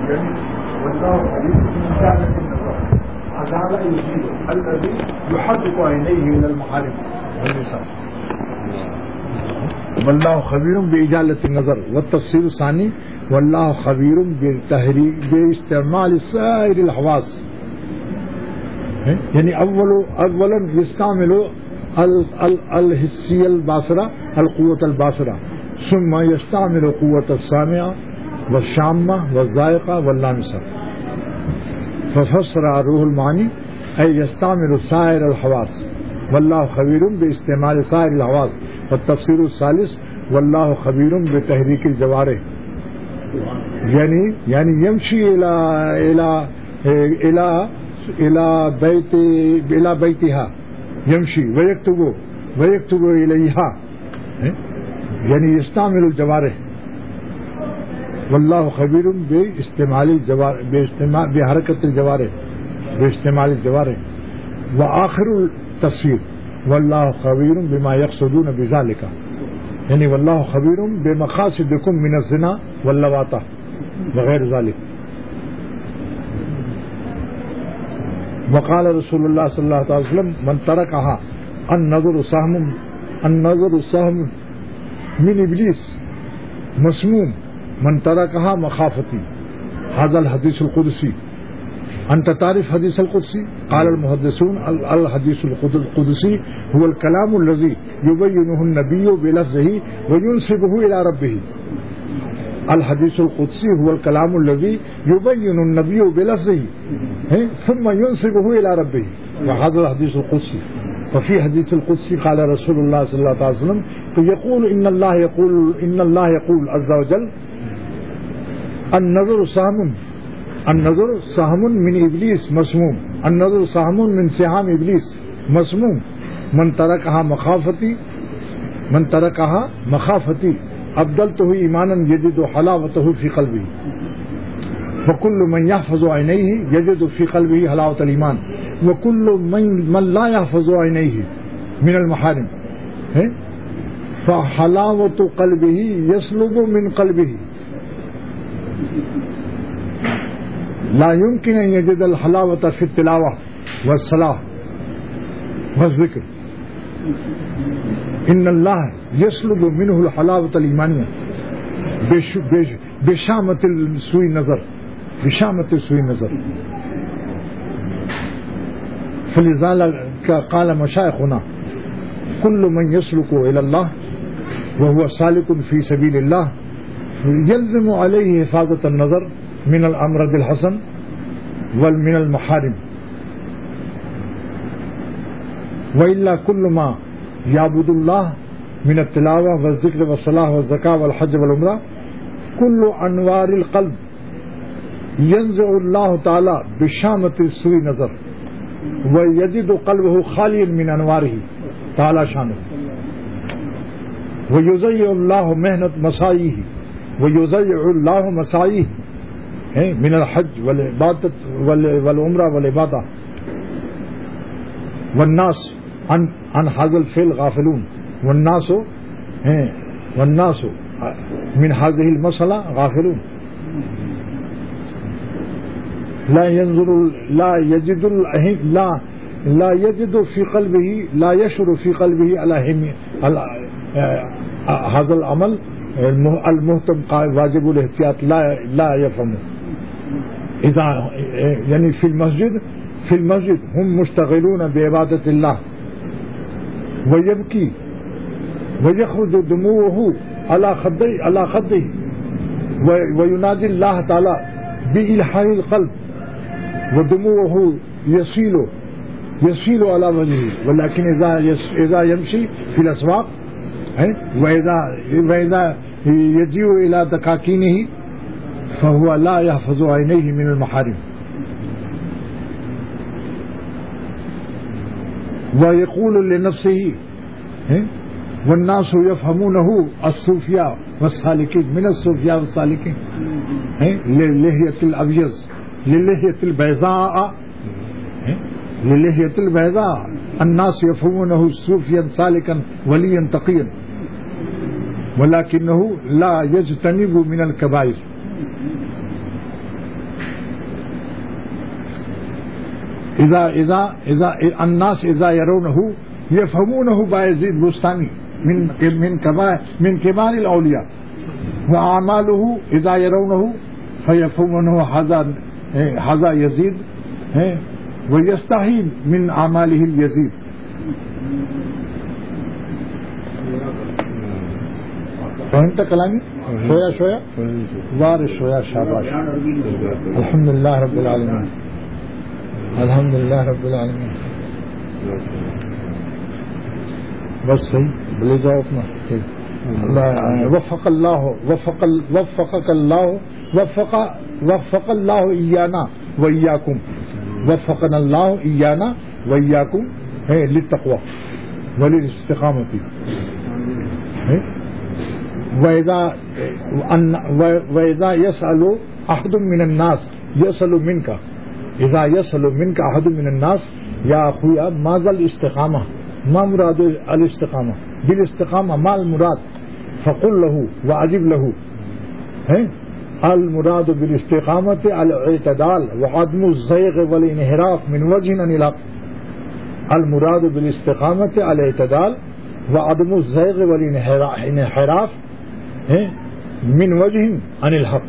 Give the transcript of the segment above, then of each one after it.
والله خبير بإجالة النظر عذاب يزيد الذي يحرك عينيه إلى المحارم والنساء والله خبير بإجالة النظر. والتفسير الثاني والله خبير باستعمال سائر الحواس، یعنی اولا يستعمل الحسية الباصرة القوة الباصرة، ثم يستعمل قوة السامعة والشامة والذائقة واللامسة. ففسر روح المعاني أي يستعمل سائر الحواس، والله خبير باستعمال سائر الحواس. والتفسير الثالث والله خبير بتحريك الجوارح، يعني يمشي إلى بيتها، يمشي ويكتب إليها، يعني يستعمل الجوارح. والله خبير بحركة الجوارح، باستعمال الجوارح. وآخر التفسير والله خبير بما يقصدون بذلك، يعني والله خبير بمقاصدكم من الزنا واللواطة وغير ذلك. وقال رسول الله صلى الله عليه وسلم من تركها النظر سهم من إبليس مسموم، من تركها مخافتي. هذا الحديث القدسي. أنت تعرف حديث القدسي؟ قال المحدثون الحديث القدسي هو الكلام الذي يبينه النبي بلفظه وينسبه إلى ربه. الحديث القدسي هو الكلام الذي يبين النبي بلفظه ثم ينسبه إلى ربه، وهذا الحديث القدسي. وفي حديث القدسي قال رسول الله صلى الله عليه وسلم يقول إن الله يقول عز وجل النظر سهم من إبليس مسموم، النظر سهم من سهام إبليس مسموم، من تركها مخافتي أبدلته إيمانا يجد حلاوته في قلبه. وكل من يحفظ عينيه يجد في قلبه حلاوة الإيمان، وكل من لا يحفظ عينيه من المحارم فحلاوة قلبه يسلب من قلبه. لا يمكن أن يجد الحلاوة في التلاوة والصلاة والذكر. إن الله يسلب منه الحلاوة الإيمانية بشامة سوء النظر. فلذلك قال مشايخنا كل من يسلك إلى الله وهو سالك في سبيل الله يلزم عليه حفاظة النظر من الأمراض الحسن ومن المحارم، وإلا كل ما يعبد الله من التلاوة والذكر والصلاة والزكاة والحج والعمرة كل أنوار القلب ينزع الله تعالى بشامة سوء النظر ويجد قلبه خاليا من أنواره تعالى شانه، ويضيع الله مهنة مساعيه، ويضيع الله مساعيه من الحج والعبادة والعمرة والعبادة. والناس عن هذا الفعل غافلون، والناس من هذه المسألة غافلون. لا يجد في قلبه، لا يشعر في قلبه على هذا العمل المهتم واجب الاحتياط، لا يفهمه. إذا يعني في المسجد هم مشتغلون بعبادة الله، ويبكي ويخرج دموعه على خده وينادي الله تعالى بإلحاح القلب، ودموعه يسيل على وجهه. ولكن إذا يمشي في الأسواق وإذا يجيء إلى دكاكينه فهو لا يحفظ عينيه من المحارم. ويقول لنفسه والناس يفهمونه الصوفياء والسالكين، من الصوفياء والسالكين للحية الأبيض للحية البيضاء الناس يفهمونه صوفيا سالكا وليا تقيا، ولكنه لا يجتنب من الكبائر. الناس اذا يرونه يفهمونه بايزيد بستاني من كبار الاولياء واعماله اذا يرونه فيفهمونه هذا يزيد ويستحي من اعماله اليزيد. فهمت کلامی؟ شویا وار شویا شاباش. الحمد للہ رب العالمین. الحمد للہ رب العالمین. بس صحیح بلے جاؤ اپنا. وفق اللہ ایانا وإياكم وفقنا اللہ ایانا وإياكم للتقوى وللاستقامة. وإذا يسأل أحد من الناس يسأل منك إذا يسأل منك أحد من الناس يا أخويا ماذا الاستقامة ما مراد الاستقامة بالاستقامة ما المراد فقل له وأجب له المراد بالاستقامة الاعتدال وعدم الزيغ والانحراف من وجه عن الحق. المراد بالاستقامة الاعتدال وعدم الزيغ والانحراف من وجه عن الحق.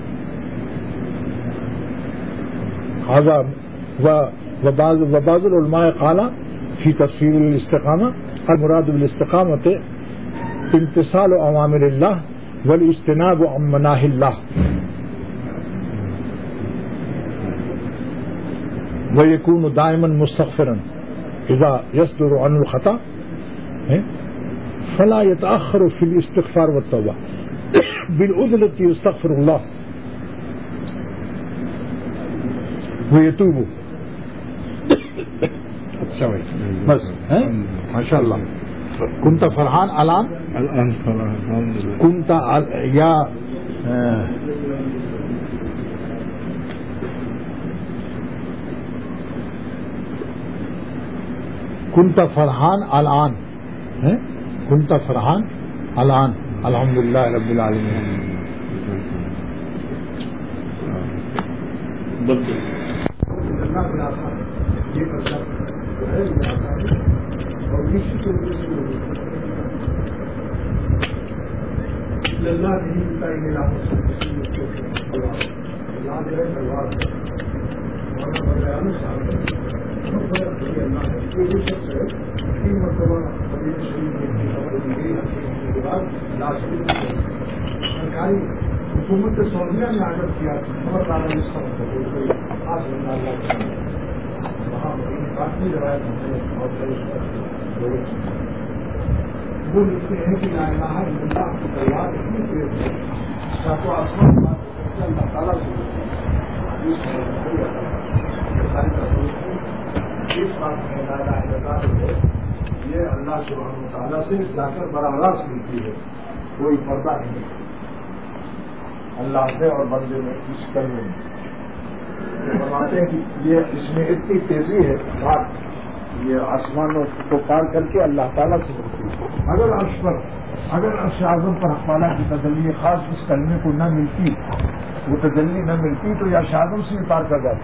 هذا وبعض العلماء قال في تفسير الاستقامة المراد بالاستقامة امتثال أوامر الله والاجتناب عن مناهي الله ويكون دائما مستغفرا إذا يصدر عنه الخطأ فلا يتأخر في الاستغفار والتوبة بالعدلة يستغفر الله ويتوب. بس ما شاء الله. كنت فرحان الآن فرحان كنت يا كنت فرحان الآن كنت فرحان الآن. الحمد لله رب العالمين. سرکاری حکومت سعودیہ نے آڈر کیا خبر دار اس کا وہاں کافی روایت وہ لکھتے ہیں کہ لا الہ الا اللہ کی تلوار اتنی تیز ہے ساتوں آسمان اللہ تعالیٰ سے اس بات میں لا الہ الا اللہ ہے یہ اللہ سبحانہ وتعالیٰ سے جا کر براہ راست ملتی ہے. کوئی پردہ نہیں اللہ سے اور بندے میں اس کلمے میں. فرماتے ہیں کہ یہ اس میں اتنی تیزی ہے بات یہ آسمانوں کو پار کر کے اللہ تعالیٰ سے ملتی ہے. اگر عرش اعظم پر حق تعالیٰ کی تجلی خاص اس کلمے کو نہ ملتی وہ تجلی نہ ملتی تو یہ عرش اعظم سے بھی پار کر جاتی.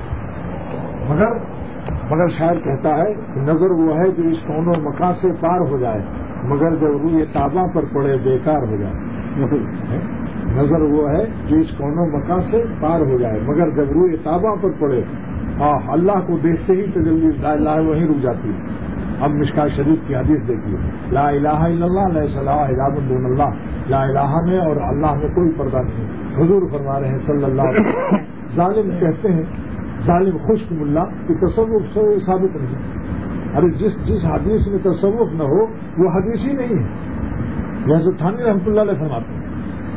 مگر شاعر کہتا ہے کہ نظر وہ ہے جو اس کون و مکان سے پار ہو جائے مگر جب روئے تابہ پر پڑے بیکار ہو جائے. نظر وہ ہے جو اس کون و مکان سے پار ہو جائے مگر جب روئے تابہ پر پڑے اللہ کو دیکھتے ہی تجلی لا الہ وہیں رک جاتی ہے. اب مشکات شریف کی حدیث دیکھیے لا الہ الا اللہ لیس لہ حجاب دون اللہ. لا الہ میں اور اللہ میں کوئی پردہ نہیں. حضور فرما رہے ہیں صلی اللہ علیہ وسلم ظالم کہتے ہیں ظالم خشک ملا کہ تصوف سے ثابت نہیں. ارے جس حدیث میں تصوف نہ ہو وہ حدیث ہی نہیں ہے. لہذا تھانی رحمۃ اللہ علیہ فرماتے ہیں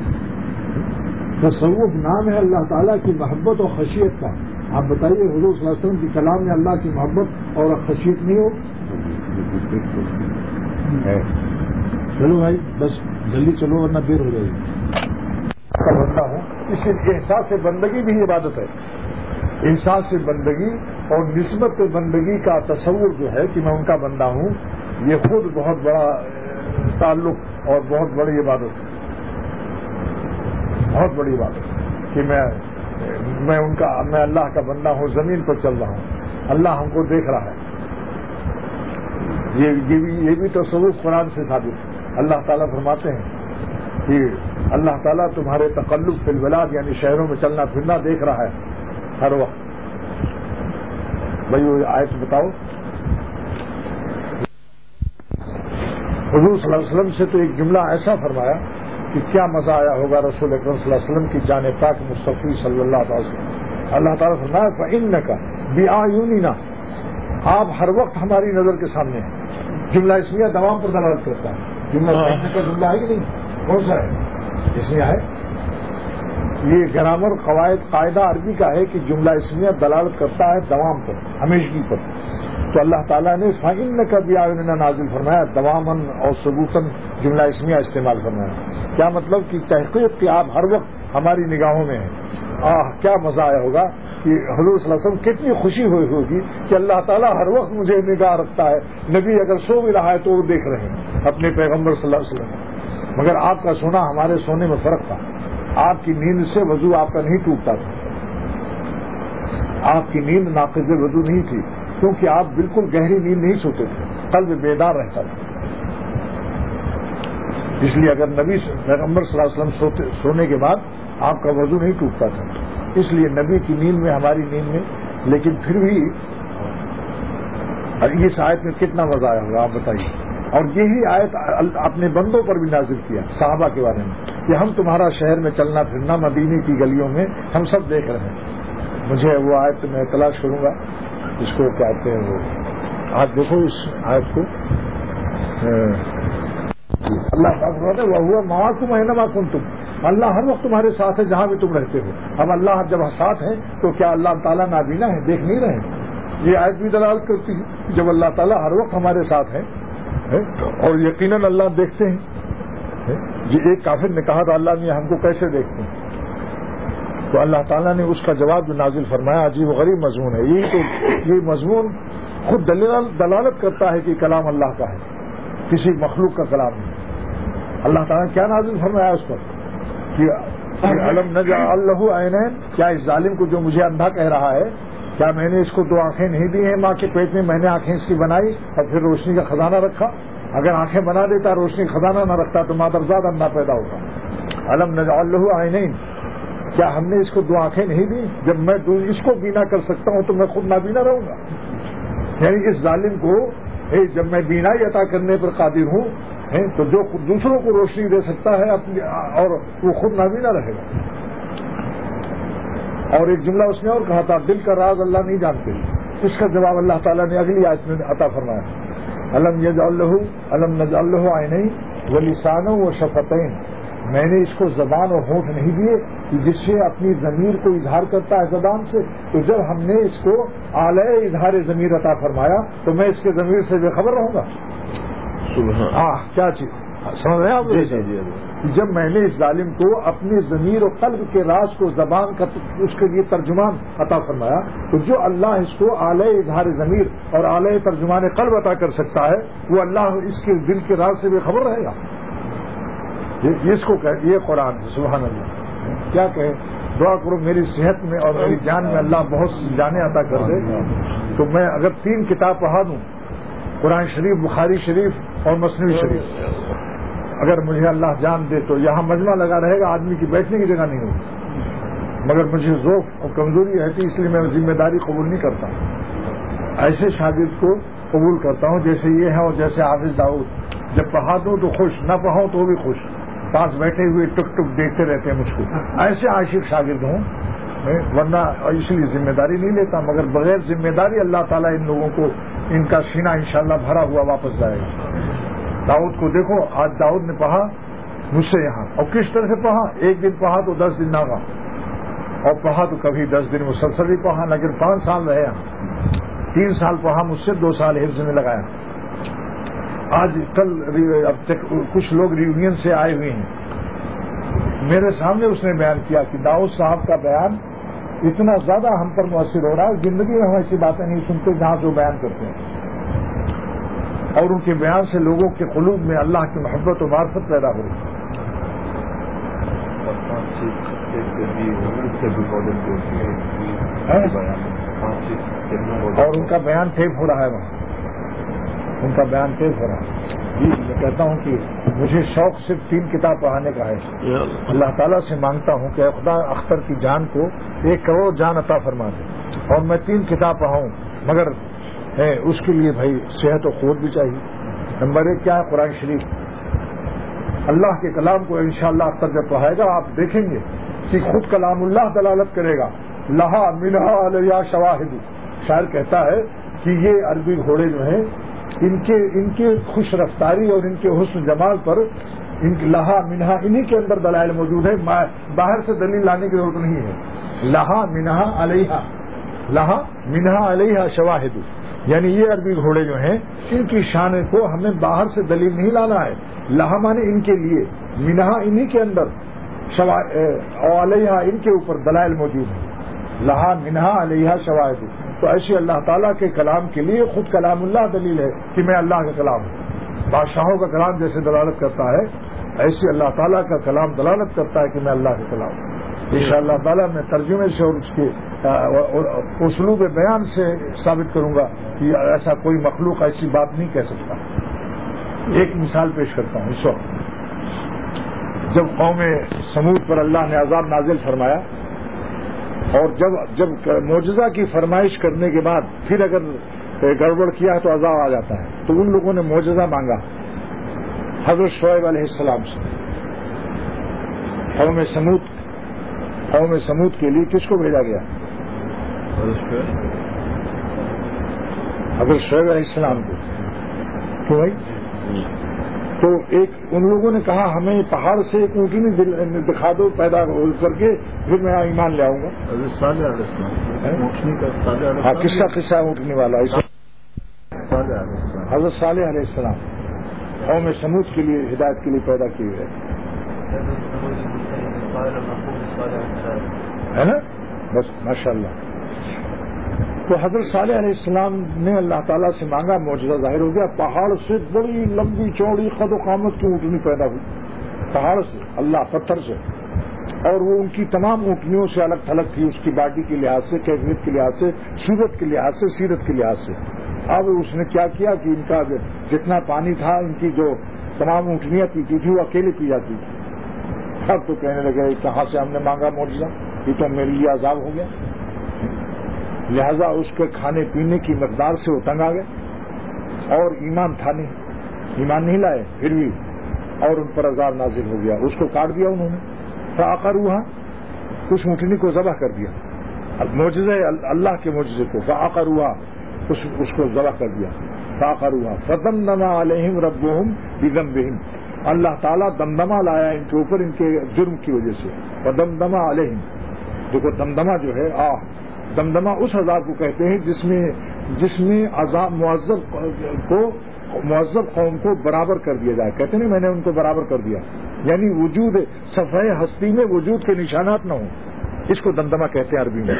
تصوف نام ہے اللہ تعالیٰ کی محبت اور خشیت کا. آپ بتائیے حضور صلی اللہ علیہ وسلم کی کلام میں اللہ کی محبت اور خشیت نہیں ہو. چلو بھائی بس جلدی چلو ورنہ دیر ہو جائے گی. بندہ ہوں اس احساس سے بندگی بھی عبادت ہے. احساس سے بندگی اور نسبت بندگی کا تصور جو ہے کہ میں ان کا بندہ ہوں یہ خود بہت بڑا تعلق اور بہت بڑی عبادت بہت بڑی بات ہے کہ میں اللہ کا بندہ ہوں زمین پر چل رہا ہوں اللہ ہم کو دیکھ رہا ہے. یہ بھی تصور قرآن سے ثابت ہے. اللہ تعالیٰ فرماتے ہیں کہ اللہ تعالیٰ تمہارے تقلب فی البلاد یعنی شہروں میں چلنا پھرنا دیکھ رہا ہے ہر وقت. بھائی وہ آیت بتاؤ. حضور صلی اللہ علیہ وسلم سے تو ایک جملہ ایسا فرمایا کہ کیا مزہ آیا ہوگا رسول اکرم صلی اللہ علیہ وسلم کی جان پاک مصطفی صلی اللہ علیہ وسلم. اللہ تعالیٰ فرمایا فَإِنَّكَ بِأَعْيُنِنَا، آپ ہر وقت ہماری نظر کے سامنے ہیں. جملہ اسمیہ دوام پر دلالت کرتا ہے. جملہ کا جملہ ہے کہ نہیں؟ کون سا ہے؟ اسمیہ ہے. یہ گرامر قاعدہ عربی کا ہے کہ جملہ اسمیہ دلالت کرتا ہے دوام پر، ہمیشگی پر. تو اللہ تعالیٰ نے فَإِنَّكَ بِأَعْيُنِنَا نازل فرمایا، دواماً اور ثبوتاً جملہ اسمیہ استعمال فرمایا. کیا مطلب کہ تحقیق کہ آپ ہر وقت ہماری نگاہوں میں ہیں. کیا مزہ آیا ہوگا کہ حضور صلی اللہ علیہ وسلم کتنی خوشی ہوئی ہوگی کہ اللہ تعالیٰ ہر وقت مجھے نگاہ رکھتا ہے. نبی اگر سو بھی رہا ہے تو وہ دیکھ رہے ہیں اپنے پیغمبر صلی اللہ علیہ وسلم. مگر آپ کا سونا ہمارے سونے میں فرق تھا. آپ کی نیند سے وضو آپ کا نہیں ٹوٹتا تھا. آپ کی نیند ناقض وضو نہیں تھی کیونکہ آپ بالکل گہری نیند نہیں سوتے تھے، قلب بیدار رہتا تھا. اس لیے اگر نبی پیغمبر صلی اللہ علیہ وسلم سونے کے بعد آپ کا وضو نہیں ٹوٹتا تھا. اس لیے نبی کی نیند میں ہماری نیند میں. لیکن پھر بھی اس آیت میں کتنا مزہ آیا ہوگا آپ بتائیے. اور یہی آیت اپنے بندوں پر بھی نازل کیا صحابہ کے بارے میں کہ ہم تمہارا شہر میں چلنا پھرنا مدینے کی گلیوں میں ہم سب دیکھ رہے ہیں. مجھے وہ آیت میں تلاش کروں گا، اس کو کہتے ہیں وہ. آج دیکھو اس آیت کو. اللہ تعالیٰ وہ معاکم اینما کنتم، اللہ ہر وقت تمہارے ساتھ ہے جہاں بھی تم رہتے ہو. اب اللہ جب ساتھ ہے تو کیا اللہ تعالیٰ نابینا ہے، دیکھ نہیں رہے؟ یہ آیت بھی دلالت کرتی ہے جب اللہ تعالیٰ ہر وقت ہمارے ساتھ ہے اور یقیناً اللہ دیکھتے ہیں. یہ ایک کافر نے کہا تھا اللہ نے ہم کو کیسے دیکھتے ہیں؟ تو اللہ تعالیٰ نے اس کا جواب جو نازل فرمایا عجیب و غریب مضمون ہے. یہ مضمون خود دلالت کرتا ہے کہ کلام اللہ کا ہے، کسی مخلوق کا کلام نہیں. اللہ تعالیٰ نے کیا نازل فرمایا اس پر کہ علم نجعل لہ عینین، کیا اس ظالم کو جو مجھے اندھا کہہ رہا ہے، کیا میں نے اس کو 2 آنکھیں نہیں دی ہیں؟ ماں کے پیٹ میں میں نے آنکھیں اس کی بنائی اور پھر روشنی کا خزانہ رکھا. اگر آنکھیں بنا دیتا روشنی کا خزانہ نہ رکھتا تو مادرزاد اندھا پیدا ہوتا. علم نجعل لہ عینین، کیا ہم نے اس کو 2 آنکھیں نہیں دی؟ جب میں اس کو بینا کر سکتا ہوں تو میں خود نابینا رہوں گا. یعنی اس ظالم کو جب میں بینائی عطا کرنے پر قادر ہوں تو جو دوسروں کو روشنی دے سکتا ہے اپنی اور وہ خود نابینا رہے گا. اور ایک جملہ اس نے اور کہا تھا دل کا راز اللہ نہیں جانتے. اس کا جواب اللہ تعالیٰ نے اگلی آیت میں عطا فرمایا علم نجعل لہ عینین ولسانا وشفتین، میں نے اس کو زبان اور ہونٹ نہیں دیے کہ جس سے اپنی ضمیر کو اظہار کرتا ہے زبان سے. تو جب ہم نے اس کو اعلی اظہار ضمیر عطا فرمایا تو میں اس کے ضمیر سے بے خبر رہوں گا. کیا چیز سمجھ رہے ہیں آپ؟ جب میں نے اس ظالم کو اپنی ضمیر و قلب کے راز کو زبان کا اس کے لیے ترجمان عطا فرمایا تو جو اللہ اس کو اعلی اظہار ضمیر اور اعلی ترجمان قلب عطا کر سکتا ہے وہ اللہ اس کے دل کے راز سے بے خبر رہے گا. اس کو یہ قرآن ہے. سبحان اللہ. کیا کہے؟ دعا کرو میری صحت میں اور میری جان میں اللہ بہت سی جانیں عطا کر دے تو میں اگر 3 کتاب پڑھا دوں، قرآن شریف، بخاری شریف اور مثنوی شریف، اگر مجھے اللہ جان دے تو یہاں مجمع لگا رہے گا، آدمی کی بیٹھنے کی جگہ نہیں ہوگی. مگر مجھے ذوق اور کمزوری رہتی اس لیے میں ذمہ داری قبول نہیں کرتا. ایسے شاگرد کو قبول کرتا ہوں جیسے یہ ہے اور جیسے حافظ داؤد. جب پڑھا دوں تو خوش، نہ پڑھاؤں تو بھی خوش. پاس بیٹھے ہوئے ٹک ٹک دیکھتے رہتے ہیں مجھ کو. ایسے عاشق شاگرد ہوں، ورنہ اس لیے ذمہ داری نہیں لیتا. مگر بغیر ذمہ داری اللہ تعالیٰ ان لوگوں کو ان کا سینہ انشاءاللہ بھرا ہوا واپس جائے گا. داؤد کو دیکھو، آج داؤد نے پڑھا مجھ سے یہاں، اور کس طرح سے پڑھا؟ 1 دن پڑھا تو 10 دن نہ رہا، اور پڑھا تو کبھی 10 دن مسلسل ہی پڑھا. لیکن 5 سال رہے یہاں، 3 سال پڑھا مجھ سے، 2 سال حفظ میں لگایا. آج کل اب تک کچھ لوگ ریونین سے آئے ہوئے ہیں، میرے سامنے اس نے بیان کیا کہ داؤد صاحب کا بیان اتنا زیادہ ہم پر مؤثر ہو رہا ہے، زندگی میں ہم ایسی باتیں نہیں سنتے جہاں جو بیان کرتے ہیں، اور ان کے بیان سے لوگوں کے قلوب میں اللہ کی محبت و معرفت پیدا ہو رہی ہے. اور ان کا بیان ٹیپ ہو رہا ہے وہاں، ان کا بیان ٹیپ ہو رہا ہے. جی میں کہتا ہوں کہ مجھے شوق صرف 3 کتاب پڑھانے کا ہے. اللہ تعالیٰ سے مانگتا ہوں کہ خدا اختر کی جان کو 1 کروڑ جان عطا فرما دے اور میں 3 کتاب پڑھاؤں، مگر اس کے لیے بھائی صحت و قوت بھی چاہیے. نمبر 1 کیا ہے؟ قرآن شریف. اللہ کے کلام کو انشاءاللہ اختر جب پڑھائے گا آپ دیکھیں گے کہ خود کلام اللہ دلالت کرے گا. لہا منہا علیہ شواہد. شاعر کہتا ہے کہ یہ عربی گھوڑے جو ہیں ان کے خوش رفتاری اور ان کے حسن جمال پر لہا منہا انہی کے اندر دلائل موجود ہے. باہر سے دلیل لانے کی ضرورت نہیں ہے. لہا منہا علیہ، لہا منہا علیہ شواہد، یعنی یہ عربی گھوڑے جو ہیں ان کی شان کو ہمیں باہر سے دلیل نہیں لانا ہے. لہا مانے ان کے لیے، منہا انہی کے اندر، اور علیہ ان کے اوپر دلائل موجود ہیں. لہا منہا علیہ شواہد. تو ایسے اللہ تعالیٰ کے کلام کے لیے خود کلام اللہ دلیل ہے کہ میں اللہ کا کلام ہوں. بادشاہوں کا کلام جیسے دلالت کرتا ہے ایسے اللہ تعالیٰ کا کلام دلالت کرتا ہے کہ میں اللہ کا کلام ہوں. انشاءاللہ تعالیٰ میں ترجمے سے اور اس کے اسلوب بیان سے ثابت کروں گا کہ ایسا کوئی مخلوق ایسی بات نہیں کہہ سکتا. ایک مثال پیش کرتا ہوں. اس وقت جب قوم سمود پر اللہ نے عذاب نازل فرمایا اور جب معجزہ کی فرمائش کرنے کے بعد پھر اگر گڑبڑ کیا ہے تو عذاب آ جاتا ہے، تو ان لوگوں نے معجزہ مانگا حضرت شعیب علیہ السلام سے. قوم سمود کے لیے کس کو بھیجا گیا؟ حضرت شعیب علیہ السلام کو. کیوں بھائی؟ تو ان لوگوں نے کہا ہمیں پہاڑ سے ایک اونٹنی دکھا دو پیدا کر کے پھر میں ایمان لے آؤں گا. ہاں کس کا قصہ ہے اونٹنی والا؟ حضرت صالح علیہ السلام قوم سمود کے لیے ہدایت کے لیے پیدا کیے گئے ہے نا. بس ماشاء اللہ. تو حضرت صالح علیہ السلام نے اللہ تعالیٰ سے مانگا، معجزہ ظاہر ہو گیا. پہاڑ سے بڑی لمبی چوڑی قد و قامت کی اونٹنی پیدا ہوئی پہاڑ سے، اللہ پتھر سے، اور وہ ان کی تمام اونٹنیوں سے الگ تھلگ تھی، اس کی باڈی کے لحاظ سے، کیفیت کے لحاظ سے، صورت کے لحاظ سے، سیرت کے لحاظ سے. اب اس نے کیا کیا کہ ان کا جتنا پانی تھا ان کی جو تمام اونٹنیاں پیتی تھی وہ اکیلے پی جاتی تھی. اب تو کہنے لگے کہاں سے ہم نے مانگا معجزہ، یہ تو میرے لیے عذاب ہو گیا. لہذا اس کے کھانے پینے کی مقدار سے وہ تنگ آ گئے اور ایمان تھا نہیں، ایمان نہیں لائے پھر بھی، اور ان پر عذاب نازل ہو گیا. اس کو کاٹ دیا انہوں نے. فعقروها، اس اونٹنی کو ذبح کر دیا. معجزہ اللہ کے معجزے کو فعقروها، اس کو ذبح کر دیا. فعقروها فدمدم علیہم ربهم بذنبهم، اللہ تعالیٰ دمدمہ لایا ان کے اوپر ان کے جرم کی وجہ سے. فدمدم علیہم، دیکھو دمدمہ جو ہے دمدمہ اس عذاب کو کہتے ہیں جس میں عذاب معذب قوم کو برابر کر دیا جائے. کہتے ہیں میں نے ان کو برابر کر دیا، یعنی وجود صفحہ ہستی میں وجود کے نشانات نہ ہوں. اس کو دمدمہ کہتے ہیں عربی میں.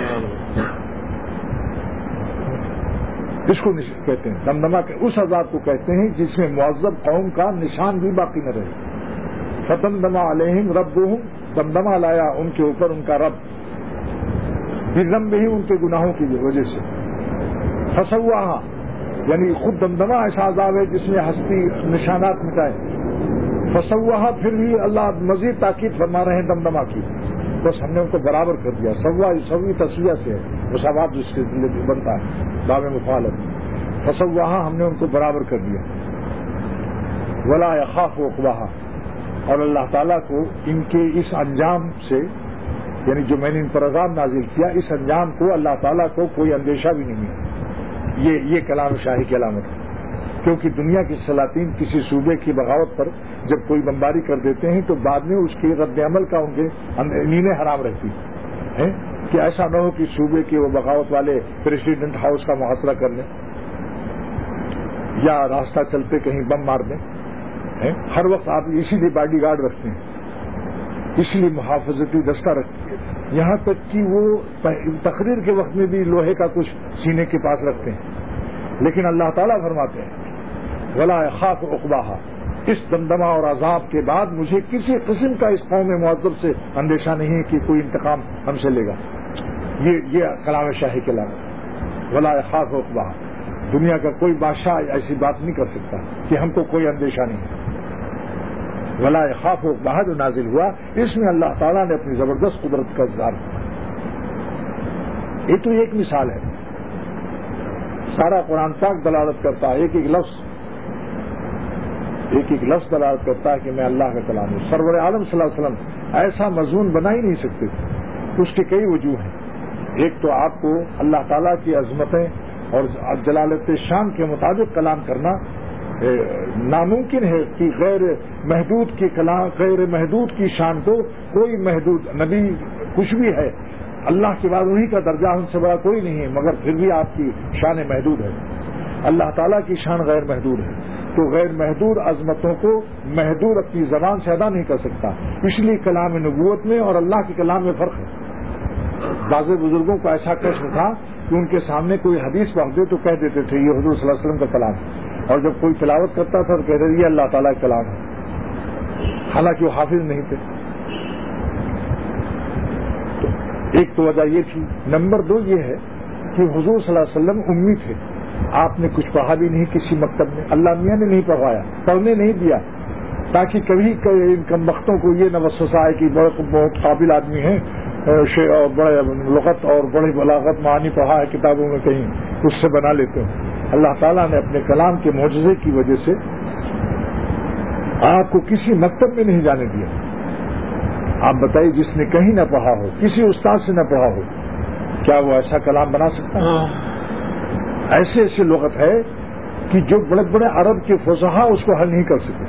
اس کو کہتے ہیں دمدمہ، اس عذاب کو کہتے ہیں جس میں معذب قوم کا نشان بھی باقی نہ رہے. فدمدم علیہم ربهم، دمدمہ لایا ان کے اوپر ان کا رب، بذنبہ، ان کے گناہوں کی وجہ سے. فسواہا، یعنی خود دمدمہ ایسا عذاب ہے جس میں ہستی نشانات مٹائے. فسواہا، پھر بھی اللہ مزید تاکید فرما رہے ہیں دمدمہ کی. بس ہم نے ان کو برابر کر دیا. سوی تسویہ سے ہے، مساوات جس کے لیے بنتا ہے باب مفعلت. فسواہا، ہم نے ان کو برابر کر دیا. ولا یخاف عقباہا، اور اللہ تعالیٰ کو ان کے اس انجام سے، یعنی جو میں نے ان پر عذاب نازل کیا، اس انجام کو اللہ تعالیٰ کو کوئی اندیشہ بھی نہیں ہے. یہ کلام شاہی کی علامت ہے. کیونکہ دنیا کی سلاطین کسی صوبے کی بغاوت پر جب کوئی بمباری کر دیتے ہیں تو بعد میں اس کے رد عمل کا ان کے نیندیں حرام رہتی ہیں کہ ایسا نہ ہو کہ صوبے کے وہ بغاوت والے پریسیڈنٹ ہاؤس کا محاصرہ کر لیں یا راستہ چلتے کہیں بم مار دیں. ہر وقت آپ اسی لیے باڈی گارڈ رکھتے ہیں، اس لیے محافظتی دستہ رکھتے ہیں، یہاں تک کہ وہ تقریر کے وقت میں بھی لوہے کا کچھ سینے کے پاس رکھتے ہیں. لیکن اللہ تعالیٰ فرماتے ہیں ولا یخاف عقباہا، اس دمدمہ اور عذاب کے بعد مجھے کسی قسم کا اس قوم معذب سے اندیشہ نہیں ہے کہ کوئی انتقام ہم سے لے گا. یہ کلام شاہی کے علاوہ. ولا یخاف عقباہا. دنیا کا کوئی بادشاہ ایسی بات نہیں کر سکتا کہ ہم کو کوئی اندیشہ نہیں ہے. ولا یخاف عقباہا جو نازل ہوا اس میں اللہ تعالیٰ نے اپنی زبردست قدرت کا اظہار کیا. یہ تو ایک مثال ہے. سارا قرآن پاک دلالت کرتا ہے، ایک ایک لفظ دلالت کرتا ہے کہ میں اللہ کا کلام ہوں. سرور عالم صلی اللہ علیہ وسلم ایسا مضمون بنا ہی نہیں سکتے تھے. اس کے کئی وجوہ ہیں. ایک تو آپ کو اللہ تعالیٰ کی عظمتیں اور جلالت شان کے مطابق کلام کرنا ناممکن ہے کہ غیر محدود کی شان کو کوئی محدود نبی کچھ بھی ہے، اللہ کے بعد وہی کا درجہ ان سے بڑا کوئی نہیں ہے، مگر پھر بھی آپ کی شان محدود ہے. اللہ تعالیٰ کی شان غیر محدود ہے، تو غیر محدود عظمتوں کو محدود اپنی زبان سے ادا نہیں کر سکتا. اس لیے کلام نبوت میں اور اللہ کے کلام میں فرق ہے. بعض بزرگوں کو ایسا کشف تھا کہ ان کے سامنے کوئی حدیث پڑھ دے تو کہہ دیتے تھے یہ حضور صلی اللہ علیہ وسلم کا کلام ہے، اور جب کوئی تلاوت کرتا تھا تو کہتے تھے یہ اللہ تعالیٰ کا کلام ہے، حالانکہ وہ حافظ نہیں تھے. ایک تو وجہ یہ تھی. نمبر 2 یہ ہے کہ حضور صلی اللہ علیہ وسلم امی تھے. آپ نے کچھ پڑھا بھی نہیں کسی مکتب میں، اللہ میاں نے نہیں پڑھوایا، پڑھنے نہیں دیا، تاکہ کبھی ان کم وقتوں کو یہ نہ وسوسہ آئے کہ بہت قابل آدمی ہیں اور بڑے لغت اور بڑی بلاغت معانی پڑھا ہے کتابوں میں، کہیں اس سے بنا لیتے ہیں. اللہ تعالیٰ نے اپنے کلام کے معجزے کی وجہ سے آپ کو کسی مکتب میں نہیں جانے دیا. آپ بتائیے جس نے کہیں نہ پڑھا ہو، کسی استاد سے نہ پڑھا ہو، کیا وہ ایسا کلام بنا سکتا ہے؟ ایسے لغت ہے کہ جو بڑے بڑے عرب کے فصحاء اس کو حل نہیں کر سکے.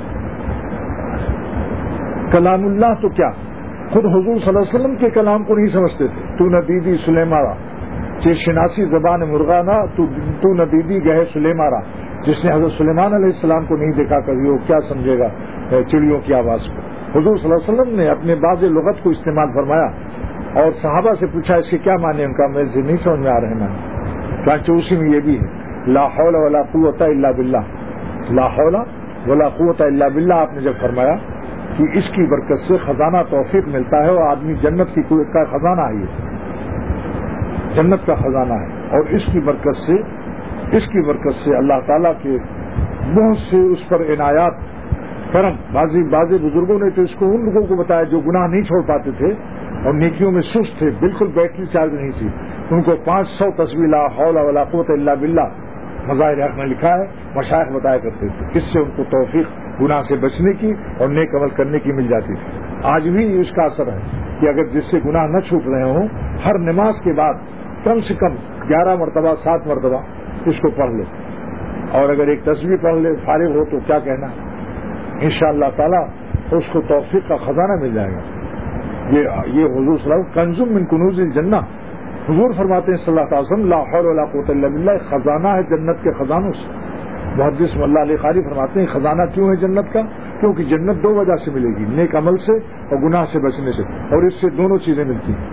کلام اللہ تو کیا، خود حضور صلی اللہ علیہ وسلم کے کلام کو نہیں سمجھتے تھے. تو نہ دیدی سلیمارا چے شناسی زبان مرغانہ تو نہ دیدی گہے سلیمارا. جس نے حضرت سلیمان علیہ السلام کو نہیں دیکھا کبھی وہ کیا سمجھے گا چڑیوں کی آواز کو. حضور صلی اللہ علیہ وسلم نے اپنے بعض لغت کو استعمال فرمایا اور صحابہ سے پوچھا اس کے کیا معنی، ان کا میرے سے نہیں سمجھ میں آ رہے معنی. چانچہ اسی میں یہ بھی ہے لا حول ولا قوت الا باللہ. لا حول ولا قوت الا باللہ آپ نے جب فرمایا کہ اس کی برکت سے خزانہ توفیق ملتا ہے اور آدمی جنت کا خزانہ ہے، جنت کا خزانہ ہے، اور اس کی برکت سے اللہ تعالیٰ کے بہت سے اس پر عنایات کرم. بعض بزرگوں نے تو اس کو ان لوگوں کو بتایا جو گناہ نہیں چھوڑ پاتے تھے اور نیکیوں میں سست تھے، بالکل بیٹری چارج نہیں تھی، ان کو 500 تسبیح لا حول ولا قوت الا باللہ مظاہر حق میں لکھا ہے، مشائخ بتایا کرتے تھے. اس سے ان کو توفیق گناہ سے بچنے کی اور نیک عمل کرنے کی مل جاتی تھی. آج بھی اس کا اثر ہے کہ اگر جس سے گناہ نہ چھوٹ رہے ہوں، ہر نماز کے بعد کم سے کم 11 مرتبہ 7 مرتبہ اس کو پڑھ لے، اور اگر ایک تسبیح پڑھ لے فارغ ہو تو کیا کہنا، انشاءاللہ تعالی اس کو توفیق کا خزانہ مل جائے گا. یہ حضور صلی اللہ علیہ وسلم کنزم من کنوز الجنہ، حضور فرماتے ہیں صلی اللہ علیہ وسلم لا حول ولا قوت الا باللہ، خزانہ ہے جنت کے خزانوں سے. محدث مولا علی قاری فرماتے ہیں خزانہ کیوں ہے جنت کا؟ کیونکہ جنت 2 وجہ سے ملے گی، نیک عمل سے اور گناہ سے بچنے سے، اور اس سے دونوں چیزیں ملتی ہیں،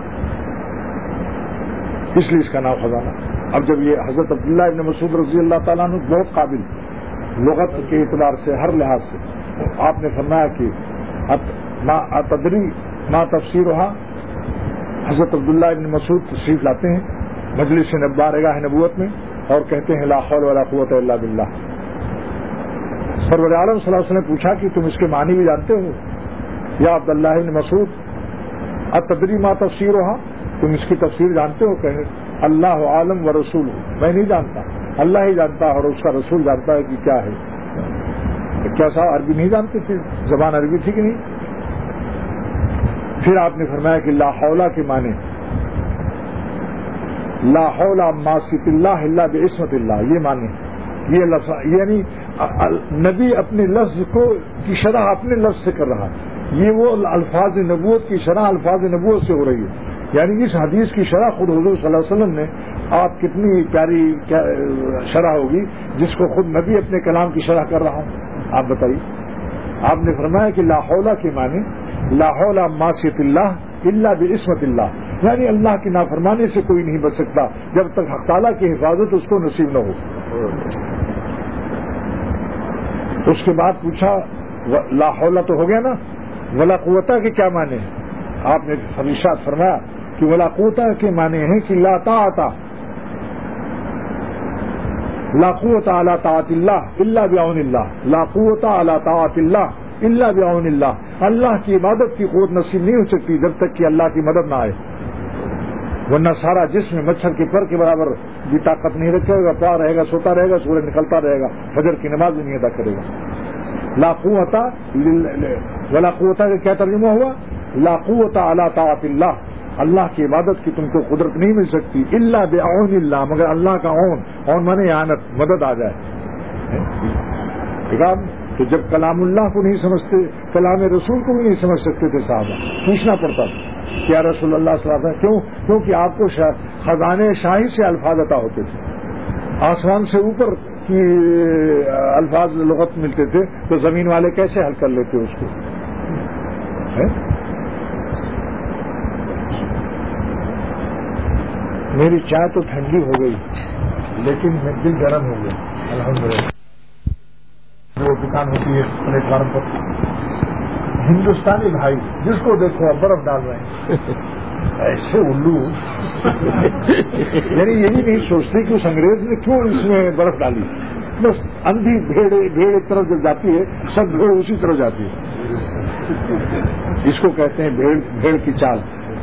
اس لیے اس کا نام خزانہ. اب جب یہ حضرت عبداللہ ابن مسعود رضی اللہ تعالیٰ عنہ بہت قابل لغت کے اعتبار سے ہر لحاظ سے، آپ نے فرمایا کہ تدری ما تفسیرها. حضرت عبداللہ ابن مسعود تشریف لاتے ہیں مجلس بارگاہ نبوت میں اور کہتے ہیں لا حول ولا قوت الا باللہ. سرور عالم صلی اللہ علیہ وسلم نے پوچھا کہ تم اس کے معنی بھی جانتے ہو یا عبداللہ ابن مسعود؟ اتدری ما تفسیرها، تم اس کی تفسیر جانتے ہو؟ کہے اللہ عالم و رسول، میں نہیں جانتا، اللہ ہی جانتا اور اس کا رسول جانتا ہے کہ کیا ہے. کیا صاحب عربی نہیں جانتے تھے؟ زبان عربی تھی کہ نہیں؟ پھر آپ نے فرمایا کہ لا حول کے معنی لا حول معصیت اللہ الا بعصمت اللہ، یہ معنی یہ لفظ، یعنی نبی اپنے لفظ کو کی شرح اپنے لفظ سے کر رہا ہے. یہ وہ الفاظ نبوت کی شرح الفاظ نبوت سے ہو رہی ہے. یعنی اس حدیث کی شرح خود حضور صلی اللہ علیہ وسلم نے، آپ کتنی پیاری شرح ہوگی جس کو خود نبی اپنے کلام کی شرح کر رہا ہوں. آپ بتائیے. آپ نے فرمایا کہ لا حول کے معنی لا حول معصیت اللہ الا بعصمت اللہ، یعنی اللہ کی نافرمانی سے کوئی نہیں بچ سکتا جب تک حق تعالیٰ کی حفاظت اس کو نصیب نہ ہو. اس کے بعد پوچھا لا حول تو ہو گیا نا، ولا قوت کے کیا معنی ہیں؟ آپ نے ارشاد فرمایا کہ ولا قوت کے معنی ہیں کہ لا طاعت لا قوت علی طاعت اللہ الا بعون اللہ، لا قوت علی طاعت اللہ الا بعون اللہ، اللہ کی عبادت کی قوت نصیب نہیں ہو سکتی جب تک کہ اللہ کی مدد نہ آئے، ورنہ سارا جسم مچھر کے پر کے برابر بھی طاقت نہیں رکھے گا، پڑا رہے گا، سوتا رہے گا، سورج نکلتا رہے گا، فجر کی نماز بھی نہیں ادا کرے گا۔ لا قوت ولا قوت کا کیا ترجمہ ہوا؟ لا قوت علی طاعت اللہ، اللہ کی عبادت کی تم کو قدرت نہیں مل سکتی الا بعون اللہ، مگر اللہ کا عون مانے اعانت، مدد آ جائے۔ ٹھیک ہے، تو جب کلام اللہ کو نہیں سمجھتے، کلام رسول کو بھی نہیں سمجھ سکتے تھے صحابہ، پوچھنا پڑتا تھا کیا رسول اللہ صلی اللہ علیہ وسلم، کیونکہ آپ کو خزانے شاہی سے الفاظ عطا ہوتے تھے، آسمان سے اوپر کی الفاظ لغت ملتے تھے، تو زمین والے کیسے حل کر لیتے اس کو؟ میری چائے تو ٹھنڈی ہو گئی لیکن دل گرم ہو گیا الحمدللہ۔ وہ دکان ہوتی ہے پلیٹ فارم پر، ہندوستانی بھائی جس کو دیکھو برف ڈال رہے ہیں، ایسے الو یعنی یہ بھی نہیں سوچتے کہ اس انگریز نے کیوں اس میں برف ڈالی، بس اندھی بھیڑ ایک طرف جب جاتی ہے سب بھیڑ اسی طرف جاتی ہے، اس کو کہتے ہیں بھیڑ کی چال۔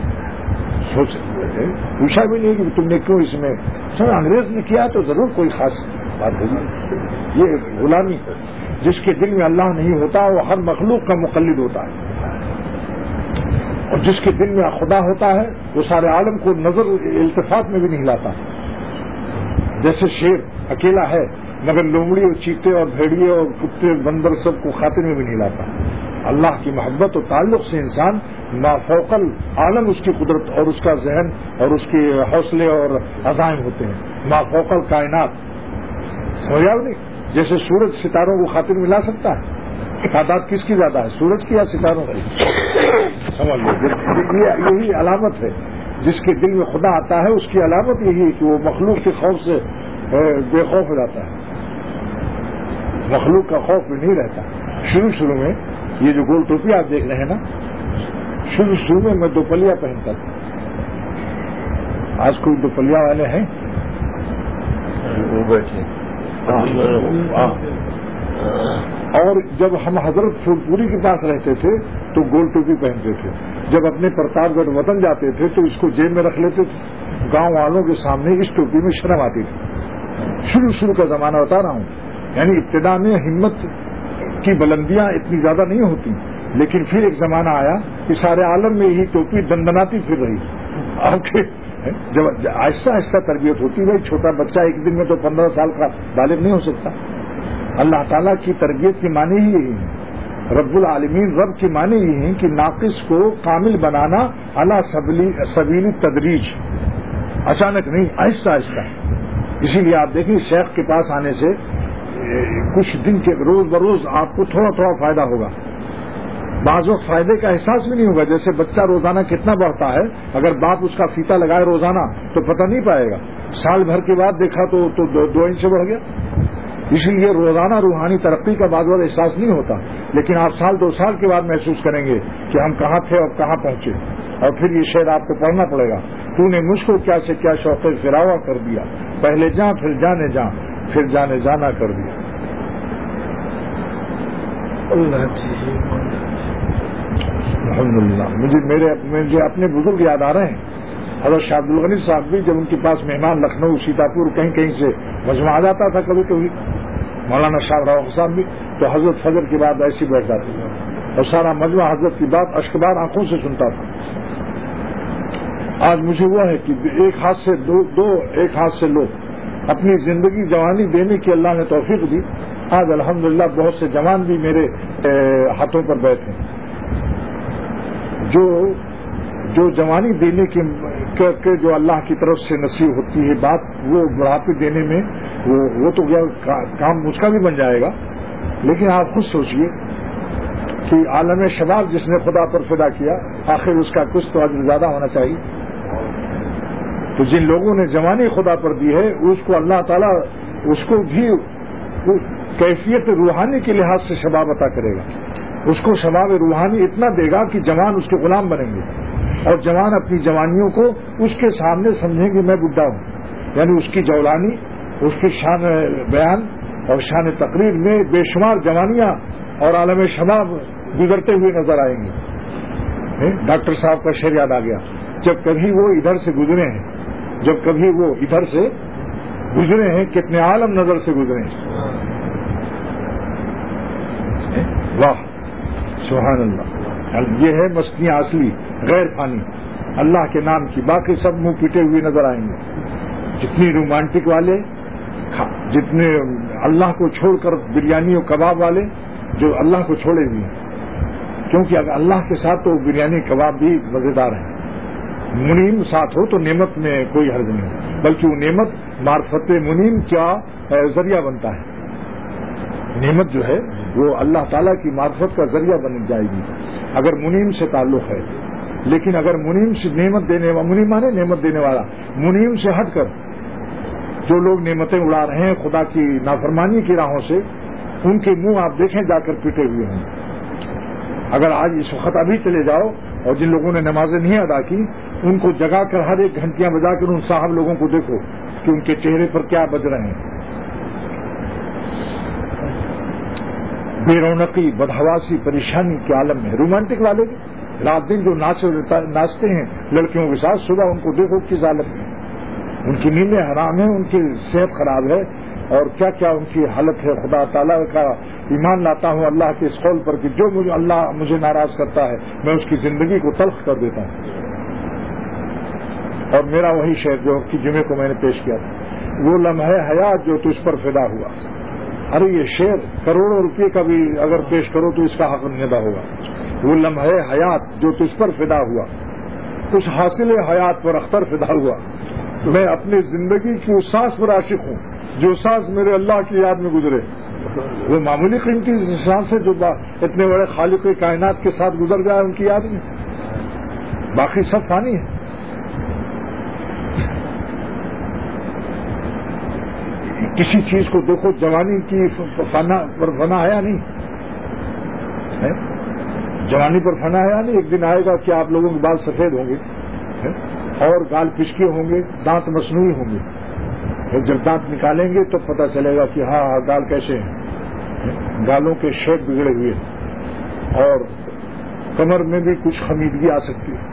پوچھا بھی نہیں کہ تم نے کیوں اس میں، سر انگریز نے کیا تو ضرور کوئی خاص بات ہوگی۔ یہ غلامی جس کے دل میں اللہ نہیں ہوتا وہ ہر مخلوق کا مقلد ہوتا ہے، اور جس کے دل میں خدا ہوتا ہے وہ سارے عالم کو نظر التفات میں بھی نہیں لاتا۔ جیسے شیر اکیلا ہے مگر لومڑی اور چیتے اور بھیڑیے اور کتے بندر سب کو خاطر میں بھی نہیں لاتا۔ اللہ کی محبت اور تعلق سے انسان مافوق العالم اس کی قدرت اور اس کا ذہن اور اس کے حوصلے اور عزائم ہوتے ہیں، مافوق الکائنات۔ سمجھا نہیں؟ جیسے سورج ستاروں کو خاطر ملا سکتا ہے، تعداد کس کی زیادہ ہے، سورج کی یا ستاروں کی؟ سمجھ لو، یہی علامت ہے جس کے دل میں خدا آتا ہے، اس کی علامت یہی ہے کہ وہ مخلوق کے خوف سے بے خوف ہو جاتا ہے، مخلوق کا خوف بھی نہیں رہتا۔ شروع میں یہ جو گول ٹوپی آپ دیکھ رہے ہیں نا، شروع میں دوپلیا پہنتا تھا، آج کوئی دوپلیا والے ہیں؟ وہ بیٹھے اور جب ہم حضرت پھولپوری کے پاس رہتے تھے تو گول ٹوپی پہنتے تھے، جب اپنے پرتاپ گڑھ وطن جاتے تھے تو اس کو جیب میں رکھ لیتے تھے، گاؤں والوں کے سامنے اس ٹوپی میں شرم آتی تھی۔ شروع کا زمانہ بتا رہا ہوں، یعنی ابتدا میں ہمت کی بلندیاں اتنی زیادہ نہیں ہوتی، لیکن پھر ایک زمانہ آیا کہ سارے عالم میں یہی ٹوپی دندناتی پھر رہی۔ جب آہستہ آہستہ تربیت ہوتی ہے، چھوٹا بچہ ایک دن میں تو 15 سال کا بالغ نہیں ہو سکتا۔ اللہ تعالیٰ کی تربیت کی معنی ہی یہی ہے، رب العالمین رب کی معنی یہ ہے کہ ناقص کو کامل بنانا علی سبیل تدریج، اچانک نہیں، آہستہ آہستہ۔ اسی لیے آپ دیکھیں شیخ کے پاس آنے سے کچھ دن کے روز بروز آپ کو تھوڑا تھوڑا فائدہ ہوگا، بعض وقت فائدے کا احساس بھی نہیں ہوگا۔ جیسے بچہ روزانہ کتنا بڑھتا ہے، اگر باپ اس کا فیتا لگائے روزانہ تو پتہ نہیں پائے گا، سال بھر کے بعد دیکھا تو 2 انچ سے بڑھ گیا۔ اسی لیے روزانہ روحانی ترقی کا بعض وقت احساس نہیں ہوتا، لیکن آپ 2 سال کے بعد محسوس کریں گے کہ ہم کہاں تھے اور کہاں پہنچے۔ اور پھر یہ شعر آپ کو پڑھنا پڑے گا، تو نے مجھ کو کیا سے کیا شوق فراوا کر دیا، پہلے جاں پھر جانے جاں پھر جانے جانا کر دیا۔ الحمدللہ مجھے اپنے بزرگ یاد آ رہے ہیں۔ حضرت شاہ عبد الغنی صاحب بھی جب ان کے پاس مہمان لکھنؤ سیتاپور کہیں سے مجمع آ جاتا تھا کبھی کبھی، مولانا شاہ راؤ صاحب بھی، تو حضرت فجر کی بات ایسی بیٹھ جاتی تھی اور سارا مجمع حضرت کی بات اشکبار آنکھوں سے سنتا تھا۔ آج مجھے ہوا ہے کہ ایک ہاتھ سے لو اپنی زندگی جوانی دینے کی اللہ نے توفیق دی۔ آج الحمدللہ بہت سے جوان بھی میرے ہاتھوں پر بیٹھے ہیں، جو جوانی دینے کے جو اللہ کی طرف سے نصیب ہوتی ہے بات، وہ بڑھاپے دینے میں وہ تو کام مجھ کا بھی بن جائے گا، لیکن آپ خود سوچئے کہ عالم شباب جس نے خدا پر فدا کیا، آخر اس کا کچھ تو اجر زیادہ ہونا چاہیے۔ تو جن لوگوں نے جوانی خدا پر دی ہے، اس کو اللہ تعالیٰ اس کو بھی کیفیت روحانی کے لحاظ سے شباب عطا کرے گا، اس کو شباب روحانی اتنا دے گا کہ جوان اس کے غلام بنیں گے، اور جوان اپنی جوانیوں کو اس کے سامنے سمجھیں گے میں بڈھا ہوں، یعنی اس کی جولانی اس کی شان بیان اور شان تقریر میں بے شمار جوانیاں اور عالم شباب گزرتے ہوئے نظر آئیں گی. ڈاکٹر صاحب کا شعر یاد آ گیا، جب کبھی وہ ادھر سے گزرے ہیں، جب کبھی وہ ادھر سے گزرے ہیں، کتنے عالم نظر سے گزرے ہیں. واہ سبحان اللہ. یہ ہے مستی اصلی غیر فانی اللہ کے نام کی. باقی سب منہ پیٹے ہوئے نظر آئیں گے. جتنی رومانٹک والے، جتنے اللہ کو چھوڑ کر بریانی اور کباب والے جو اللہ کو چھوڑے ہوئے ہیں، کیونکہ اگر اللہ کے ساتھ تو بریانی کباب بھی مزیدار ہیں. منیم ساتھ ہو تو نعمت میں کوئی حرج نہیں، بلکہ وہ نعمت معرفت منیم کا ذریعہ بنتا ہے. نعمت جو ہے وہ اللہ تعالیٰ کی معرفت کا ذریعہ بن جائے گی اگر منیم سے تعلق ہے. لیکن اگر منیم سے نعمت دینے والا، منیم مانے نعمت دینے والا، منیم سے ہٹ کر جو لوگ نعمتیں اڑا رہے ہیں خدا کی نافرمانی کی راہوں سے، ان کے منہ آپ دیکھیں جا کر پیٹے ہوئے ہیں. اگر آج اس وقت ابھی چلے جاؤ اور جن لوگوں نے نمازیں نہیں ادا کی ان کو جگا کر ہر ایک گھنٹیاں بجا کر ان صاحب لوگوں کو دیکھو کہ ان کے چہرے پر کیا بج رہے ہیں. بے رونقی، بدحواسی، پریشانی کے عالم میں. رومانٹک والے رات دن جو ناچتے ہیں لڑکیوں کے ساتھ، صبح ان کو دیکھو کس حالت میں. ان کی نیندیں حرام ہیں، ان کی صحت خراب ہے، اور کیا کیا ان کی حالت ہے. خدا تعالیٰ کا ایمان لاتا ہوں اللہ کے اس قول پر کہ جو اللہ مجھے ناراض کرتا ہے میں اس کی زندگی کو تلخ کر دیتا ہوں. اور میرا وہی شعر جو کہ جمعے کو میں نے پیش کیا تھا، وہ لمحے حیات جو تجھ پر فدا ہوا. ارے یہ شعر کروڑوں روپے کا بھی اگر پیش کرو تو اس کا حق ندا ہوگا. وہ لمحے حیات جو تجھ پر فدا ہوا، کچھ حاصل حیات پر اختر فدا ہوا. میں اپنی زندگی کی اس سانس پر عاشق ہوں جو سانس میرے اللہ کی یاد میں گزرے. وہ معمولی قیمتی سانس ہے جو اتنے بڑے خالق کائنات کے ساتھ گزر جائے ان کی یاد میں. باقی سب فانی ہے. کسی چیز کو دیکھو، جوانی کی فنا ہے یا نہیں؟ جوانی پر فنا ہے یا نہیں؟ ایک دن آئے گا کہ آپ لوگوں کے بال سفید ہوں گے اور گال پچکے ہوں گے، دانت مصنوعی ہوں گے. جب دانت نکالیں گے تو پتہ چلے گا کہ ہاں گال کیسے ہیں. گالوں کے شیپ بگڑے ہوئے اور کمر میں بھی کچھ خمیدگی آ سکتی ہے.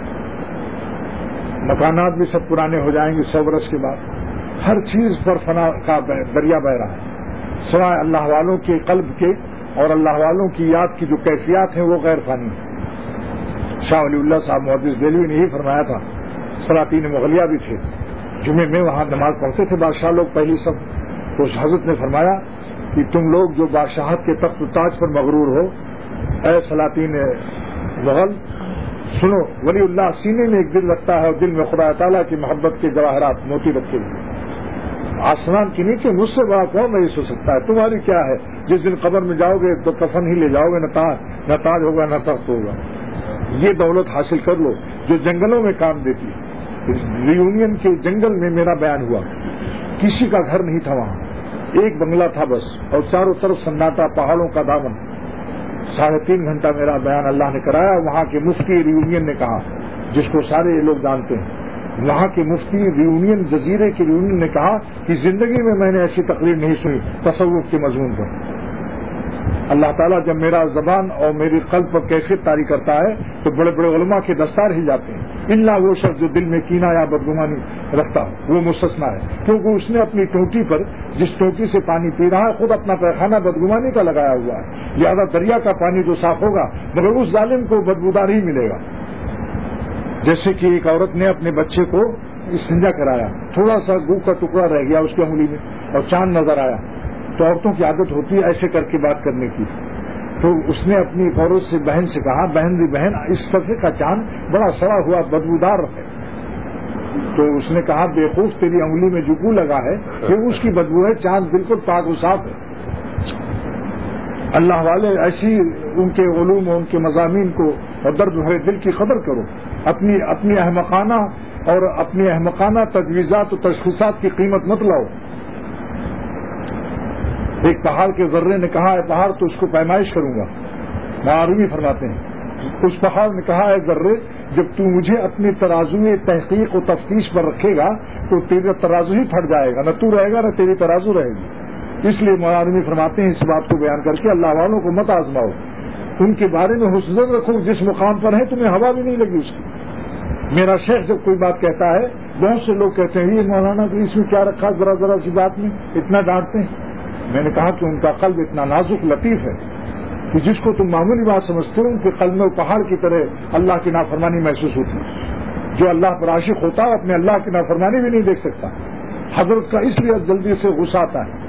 مکانات بھی سب پرانے ہو جائیں گے 100 برس کے بعد. ہر چیز پر فنا کا دریا بہ رہا ہے سوائے اللہ والوں کے قلب کے، اور اللہ والوں کی یاد کی جو کیفیات ہیں وہ غیر فانی ہیں. شاہ ولی اللہ صاحب محدث دہلوی نے ہی فرمایا تھا. سلاطین مغلیہ بھی تھے، جمعے میں وہاں نماز پڑھتے تھے بادشاہ لوگ پہلی سب. تو حضرت نے فرمایا کہ تم لوگ جو بادشاہت کے تخت و تاج پر مغرور ہو، اے سلاطین مغل سنو، ولی اللہ سینے میں ایک دل رکھتا ہے اور دل میں خدا تعالیٰ کی محبت کے جواہرات موتی رکھے ہوئے. آسمان کے نیچے مجھ سے بڑا کون رئیس ہو سکتا ہے؟ تمہاری کیا ہے؟ جس دن قبر میں جاؤ گے تو کفن ہی لے جاؤ گے، نہ تاج ہوگا نہ تخت ہوگا. یہ دولت حاصل کر لو جو جنگلوں میں کام دیتی ہے. ریونین کے جنگل میں میرا بیان ہوا، کسی کا گھر نہیں تھا وہاں، ایک بنگلہ تھا بس، اور چاروں طرف سناٹا، پہاڑوں کا دامن. 3.5 گھنٹہ میرا بیان اللہ نے کرایا. وہاں کے مفتی ریونین نے کہا، جس کو سارے لوگ جانتے ہیں، وہاں کے مفتی ریونین جزیرے کے ریونین نے کہا کہ زندگی میں نے ایسی تقریر نہیں سنی تصوف کے مضمون پر. اللہ تعالیٰ جب میرا زبان اور میری قلب پر کیفیت طاری کرتا ہے تو بڑے بڑے علماء کے دستار ہل جاتے ہیں. الا وہ شخص جو دل میں کینہ یا بدگمانی رکھتا ہو وہ مستثنا ہے، کیونکہ اس نے اپنی ٹوٹی پر جس ٹوٹی سے پانی پی رہا ہے خود اپنا پیخانہ بدگمانی کا لگایا ہوا ہے. لہذا دریا کا پانی جو صاف ہوگا مگر اس ظالم کو بدبودار ہی ملے گا. جیسے کہ ایک عورت نے اپنے بچے کو استنجا کرایا، تھوڑا سا گو کا ٹکڑا رہ گیا اس کی انگلی میں اور چاند نظر آیا. تو عورتوں کی عادت ہوتی ہے ایسے کر کے بات کرنے کی. تو اس نے اپنی عورت سے بہن سے کہا، بہن بھی بہن اس طرح کا چاند بڑا سڑا ہوا بدبودار ہے. تو اس نے کہا بےخوف تیری انگلی میں جو گو لگا ہے کہ اس کی بدبو ہے، چاند بالکل پاک و صاف ہے. اللہ والے ایسی ان کے علوم اور ان کے مضامین کو اور درد بھرے دل کی قدر کرو. اپنی احمقانہ اور اپنی احمقانہ تجویزات و تشخیصات کی قیمت مت لاؤ. ایک پہاڑ کے ذرے نے کہا ہے پہاڑ تو اس کو پیمائش کروں گا. معروی فرماتے ہیں اس پہاڑ نے کہا ہے ذرے جب تو مجھے اپنی ترازوئے تحقیق و تفتیش پر رکھے گا تو تیرا ترازو ہی پھٹ جائے گا، نہ تو رہے گا نہ تیری ترازو رہے گی۔ اس لیے مولانا فرماتے ہیں اس بات کو بیان کر کے اللہ والوں کو مت آزماؤ، ان کے بارے میں حسن ظن رکھو، جس مقام پر ہے تمہیں ہوا بھی نہیں لگی اس کی۔ میرا شیخ جب کوئی بات کہتا ہے بہت سے لوگ کہتے ہیں یہ مولانا تو اس میں کیا رکھا، ذرا ذرا سی بات میں اتنا ڈانٹتے ہیں۔ میں نے کہا کہ ان کا قلب اتنا نازک لطیف ہے کہ جس کو تم معمولی بات سمجھتے ہو ان کے قلب میں پہاڑ کی طرح اللہ کی نافرمانی محسوس ہوتی ہے۔ جو اللہ پر عاشق ہوتا ہے اپنے اللہ کی نافرمانی بھی نہیں دیکھ سکتا۔ حضرت کا اس لیے جلدی سے غصہ آتا ہے۔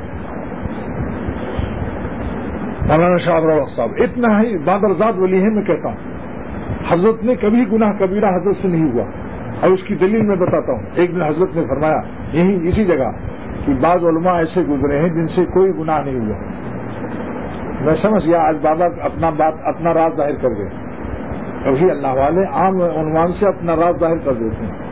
مولانا شاہ ابراہیم صاحب اتنا ہی بادرزاد ولی ہے، میں کہتا ہوں حضرت نے کبھی گناہ کبیرہ حضرت سے نہیں ہوا، اور اس کی دلیل میں بتاتا ہوں۔ ایک دن حضرت نے فرمایا یہی اسی جگہ کہ بعض علماء ایسے گزرے ہیں جن سے کوئی گناہ نہیں ہوا۔ میں سمجھ گیا آج بابا اپنا راز ظاہر کر گئے۔ کبھی اللہ والے عام عنوان سے اپنا راز ظاہر کر دیتے ہیں۔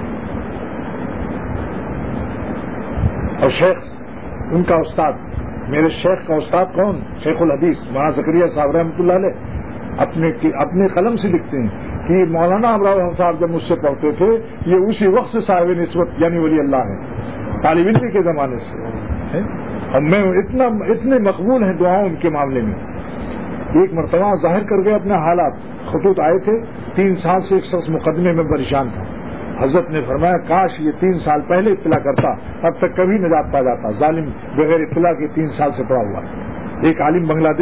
اور شیخ ان کا استاد، میرے شیخ کا استاد کون؟ شیخ الحدیث مولانا زکریا صاحب رحمۃ اللہ علیہ اپنے قلم سے لکھتے ہیں کہ مولانا ابراہیم صاحب جب مجھ سے پڑھتے تھے یہ اسی وقت سے صاحب نسبت یعنی ولی اللہ ہے، طالب علم کے زمانے سے، اور میں اتنے مقبول ہیں دعاؤں ان کے معاملے میں۔ ایک مرتبہ ظاہر کر گئے اپنے حالات، خطوط آئے تھے 3 سال سے ایک شخص مقدمے میں پریشان تھا۔ حضرت نے فرمایا کاش یہ 3 سال پہلے اطلاع کرتا، اب تک کبھی نجات پا جاتا۔ ظالم بغیر اطلاع کے 3 سال سے پڑا ہوا۔ ایک عالم بنگلہ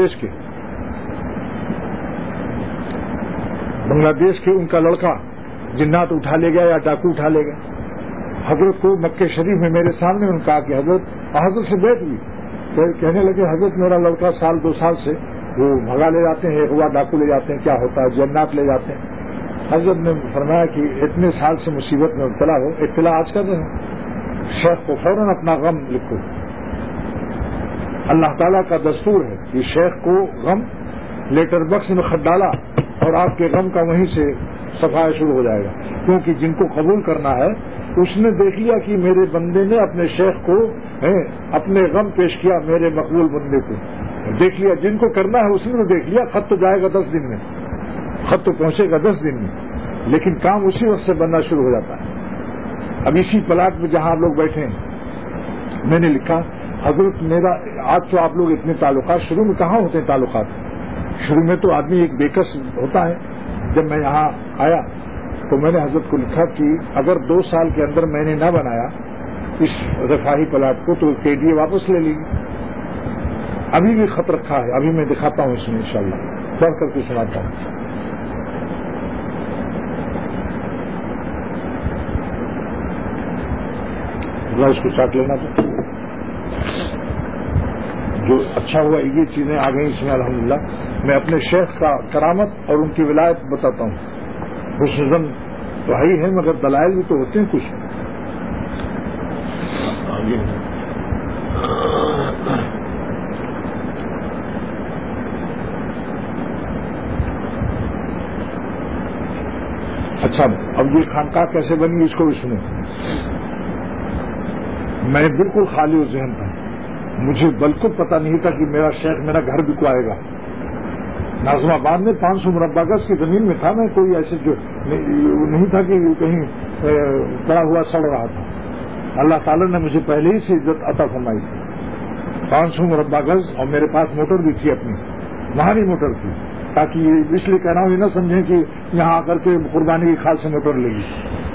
دیش کے ان کا لڑکا جنات اٹھا لے گیا یا ڈاکو اٹھا لے گیا۔ حضرت کو مکہ شریف میں میرے سامنے انہوں نے کہا کہ حضرت سے بیٹھ ہوئی، کہنے لگے حضرت میرا لڑکا 2 سال سے وہ بھگا لے جاتے ہیں، ایک بار ڈاکو لے جاتے ہیں، کیا ہوتا ہے جنات لے جاتے ہیں۔ حضرت نے فرمایا کہ اتنے سال سے مصیبت میں مبتلا ہو، اطلاع آج کر رہے ہیں، شیخ کو فوراً اپنا غم لکھو۔ اللہ تعالیٰ کا دستور ہے کہ شیخ کو غم لیٹر باکس میں خط ڈالا اور آپ کے غم کا وہیں سے صفائی شروع ہو جائے گا، کیونکہ جن کو قبول کرنا ہے اس نے دیکھ لیا کہ میرے بندے نے اپنے شیخ کو اپنے غم پیش کیا، میرے مقبول بندے کو دیکھ لیا۔ جن کو کرنا ہے اس نے تو دیکھ لیا، خط تو جائے گا 10 دن میں، خط تو پہنچے گا 10 دن میں، لیکن کام اسی وقت سے بننا شروع ہو جاتا ہے۔ اب اسی پلاٹ میں جہاں لوگ بیٹھے ہیں میں نے لکھا حضرت میرا آج تو آپ لوگ اتنے تعلقات، شروع میں کہاں ہوتے ہیں تعلقات؟ شروع میں تو آدمی ایک بےکس ہوتا ہے۔ جب میں یہاں آیا تو میں نے حضرت کو لکھا کہ اگر 2 سال کے اندر میں نے نہ بنایا اس رفاہی پلاٹ کو تو KDA واپس لے لی گی۔ ابھی بھی خط رکھا ہے، ابھی میں دکھاتا ہوں اس میں انشاءاللہ، پڑھ کر کے سناتا ہوں۔ اس کو چاٹ لینا تو جو اچھا ہوا یہ چیزیں آ گئی اس میں الحمدللہ۔ میں اپنے شیخ کا کرامت اور ان کی ولایت بتاتا ہوں۔ حسن ظن تو ہے ہی ہے مگر دلائل بھی تو ہوتے ہیں کچھ۔ اچھا اب یہ خانقاہ کیسے بنی اس کو بھی سنیں۔ میں بالکل خالی و ذہن تھا، مجھے بالکل پتہ نہیں تھا کہ میرا شیخ میرا گھر بکوائے گا۔ ناظم آباد میں 500 مربع گز کی زمین میں تھا، میں کوئی ایسے جو نہیں تھا کہ کہیں پڑا ہوا سڑ رہا تھا۔ اللہ تعالیٰ نے مجھے پہلے ہی سے عزت عطا فرمائی تھی۔ 500 مربع گز اور میرے پاس موٹر بھی تھی اپنی، مہاری موٹر تھی، تاکہ اس لیے کہہ رہا ہوں یہ نہ سمجھیں کہ یہاں آ کر کے قربانی کی کھال سے موٹر لے گی۔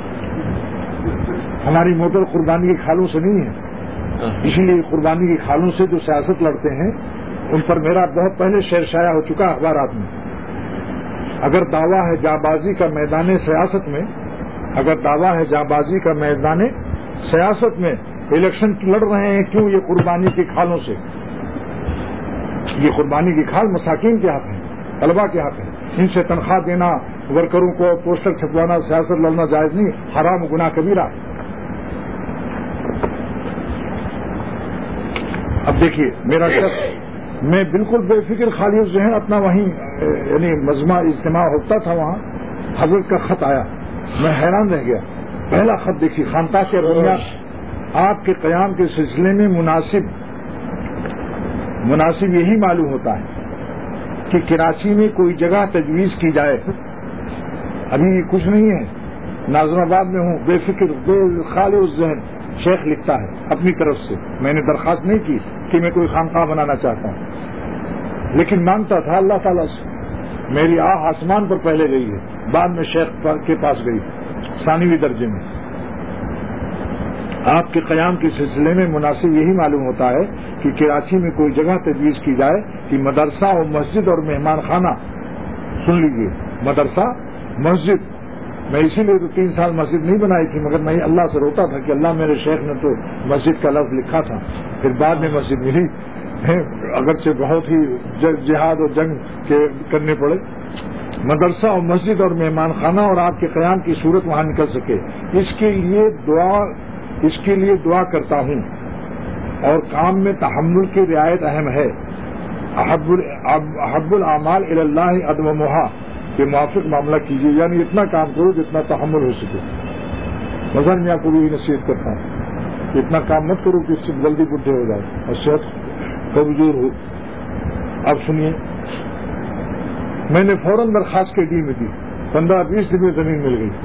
ہماری موٹر قربانی کی کھالوں سے نہیں ہے، اسی لیے قربانی کی کھالوں سے جو سیاست لڑتے ہیں ان پر میرا بہت پہلے شعر شائع ہو چکا اخبارات میں۔ اگر دعویٰ ہے جانبازی کا میدان سیاست میں، اگر دعویٰ ہے جانبازی کا میدان سیاست میں، الیکشن لڑ رہے ہیں کیوں؟ یہ قربانی کی کھالوں سے۔ یہ قربانی کی کھال مساکین کے حق ہے، طلبا کے حق ہے، ان سے تنخواہ دینا، ورکروں کو پوسٹر چھپوانا، سیاست لڑنا جائز نہیں، حرام و گناہ کبیرہ۔ اب دیکھیے میرا شخص، میں بالکل بے فکر خالی ذہن اپنا وہیں یعنی مجمع اجتماع ہوتا تھا وہاں، حضرت کا خط آیا، میں حیران رہ گیا۔ پہلا خط دیکھیے، خانقاہ کے بنیاد آپ کے قیام کے سلسلے میں مناسب یہی معلوم ہوتا ہے کہ کراچی میں کوئی جگہ تجویز کی جائے، ابھی کچھ نہیں ہے، ناظم آباد میں ہوں، بے فکر بے خالی الذہن شیخ لکھتا ہے اپنی طرف سے. میں نے درخواست نہیں کی کہ میں کوئی خانقاہ بنانا چاہتا ہوں، لیکن مانگتا تھا اللہ تعالیٰ سے. میری آہ آسمان پر پہلے گئی ہے، بعد میں شیخ کے پاس گئی ثانوی درجے میں. آپ کے قیام کے سلسلے میں مناسب یہی معلوم ہوتا ہے کہ کراچی میں کوئی جگہ تجویز کی جائے کہ مدرسہ اور مسجد اور مہمان خانہ، سن لیجیے، مدرسہ مسجد. میں اسی لیے تو 3 سال مسجد نہیں بنائی تھی، مگر میں اللہ سے روتا تھا کہ اللہ میرے شیخ نے تو مسجد کا لفظ لکھا تھا، پھر بعد میں مسجد ملی، اگرچہ بہت ہی جہاد اور جنگ کرنے پڑے. مدرسہ اور مسجد اور مہمان خانہ اور آپ کے قیام کی صورت وہاں نکل سکے، اس کے لیے دعا کرتا ہوں. اور کام میں تحمل کی رعایت اہم ہے. احب الاعمال الی اللہ ادومھا کے موافق معاملہ کیجیے، یعنی اتنا کام کرو جتنا تحمل ہو سکے. مثلا میں آپ کو بھی نصیحت کرتا ہوں کہ اتنا کام مت کرو کہ اس سے جلدی بڈھے ہو جائے اور صحت کمزور ہو. اب سنیے، میں نے فوراً درخواست کے ڈی میں دی، 15-20 دن میں زمین مل گئی.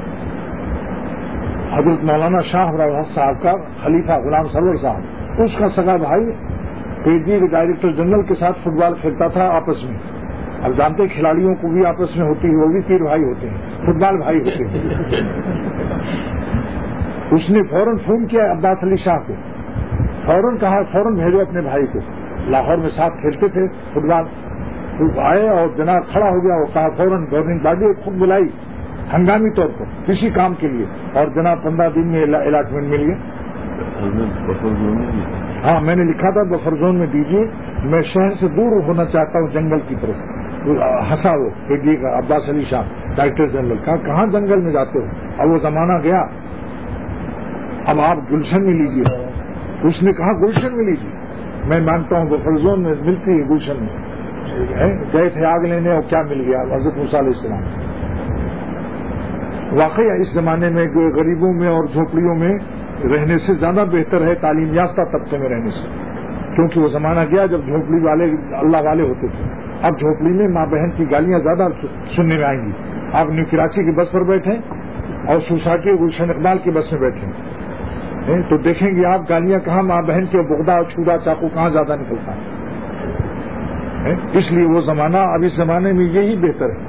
حضرت مولانا شاہ رحمت صاحب کا خلیفہ غلام سرور صاحب، اس کا سگا بھائی پی جی کے ڈائریکٹر جنرل کے ساتھ فٹ بال کھیلتا تھا آپس میں. اب جانتے کھلاڑیوں کو بھی آپس میں ہوتی ہے، وہ بھی پیر بھائی ہوتے ہیں، فٹ بال بھائی ہوتے ہیں. اس نے فوراً فون کیا عباس علی شاہ کو، فوراً کہا فوراً بھیجو اپنے بھائی کو. لاہور میں ساتھ کھیلتے تھے فٹ بال. آئے اور جناب کھڑا ہو گیا، وہ کہا فوراً گورنمنٹ باڈی خود بلائی ہنگامی طور پر کسی کام کے لیے، اور جناب 15 دن میں الاٹمنٹ مل گیا. ہاں میں نے لکھا تھا بفر زون میں دیجیے، میں شہر سے دور ہونا چاہتا ہوں جنگل کی طرف. ہنسا وہ پیڈی کا عباس علی شاہ ڈائریکٹر جنرل کا، کہاں جنگل میں جاتے ہو؟ اب وہ زمانہ گیا، اب آپ گلشن میں لیجیے. اس نے کہا گلشن میں لیجیے. میں مانتا ہوں بفر زون میں ملتی ہے، گلشن میں گئے تھے آگ لینے اور کیا مل گیا؟ حضرت موسیٰ علیہ السلام. واقعی اس زمانے میں غریبوں میں اور جھونپڑیوں میں رہنے سے زیادہ بہتر ہے تعلیم یافتہ طبقے میں رہنے سے، کیونکہ وہ زمانہ گیا جب جھونپڑی والے اللہ والے ہوتے تھے. اب جھونپڑی میں ماں بہن کی گالیاں زیادہ سننے میں آئیں گی. آپ نیو کراچی کی بس پر بیٹھیں اور سوسائٹی گلشن اقبال کی بس میں بیٹھیں تو دیکھیں گے آپ گالیاں کہاں ماں بہن کے بغدہ اور چھوڑا چاقو کہاں زیادہ نکلتا ہے. اس لیے وہ زمانہ اب اس زمانے میں یہی بہتر ہے.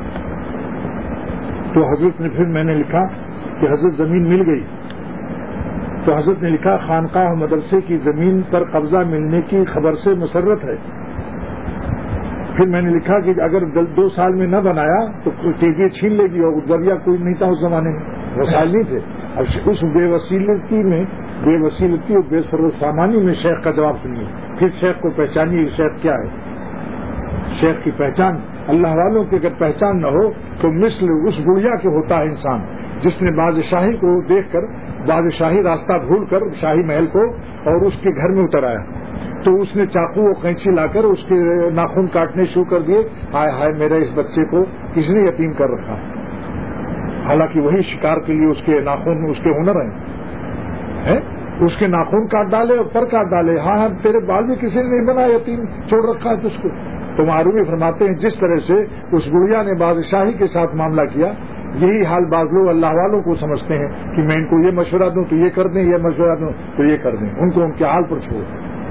تو حضرت نے پھر میں نے لکھا کہ حضرت زمین مل گئی، تو حضرت نے لکھا خانقاہ مدرسے کی زمین پر قبضہ ملنے کی خبر سے مسرت ہے. پھر میں نے لکھا کہ اگر 2 سال میں نہ بنایا تو تیزی چھین لے گی، اور ذریعہ کوئی نہیں تھا اس زمانے میں، وسائل نہیں تھے. اب اس بے وسیلتی اور بے سامانی میں شیخ کا جواب سنیے. پھر شیخ کو پہچانیے، شیخ کیا ہے. شیخ کی پہچان اللہ والوں کی اگر پہچان نہ ہو تو مثل اس گڑیا کے ہوتا ہے انسان جس نے بادشاہی کو دیکھ کر بادشاہی راستہ بھول کر شاہی محل کو اور اس کے گھر میں اتر آیا، تو اس نے چاقو و قینچی لا کر اس کے ناخن کاٹنے شروع کر دیے. ہائے ہائے میرے اس بچے کو کس نے یتیم کر رکھا. حالانکہ وہی شکار کے لیے اس کے ناخن اس کے ہنر ہیں. اس کے ناخن کاٹ ڈالے اور پر کاٹ ڈالے. ہاں ہاں تیرے بال بھی کسی نے نہیں بنا، یتیم چھوڑ رکھا ہے تجھ کو. تو معروی فرماتے ہیں جس طرح سے اس گڑیا نے بادشاہی کے ساتھ معاملہ کیا، یہی حال بعض لوگ اللہ والوں کو سمجھتے ہیں کہ میں ان کو یہ مشورہ دوں تو یہ کر دیں، یہ مشورہ دوں تو یہ کر دیں. ان کو ان کے حال پر چھوڑ.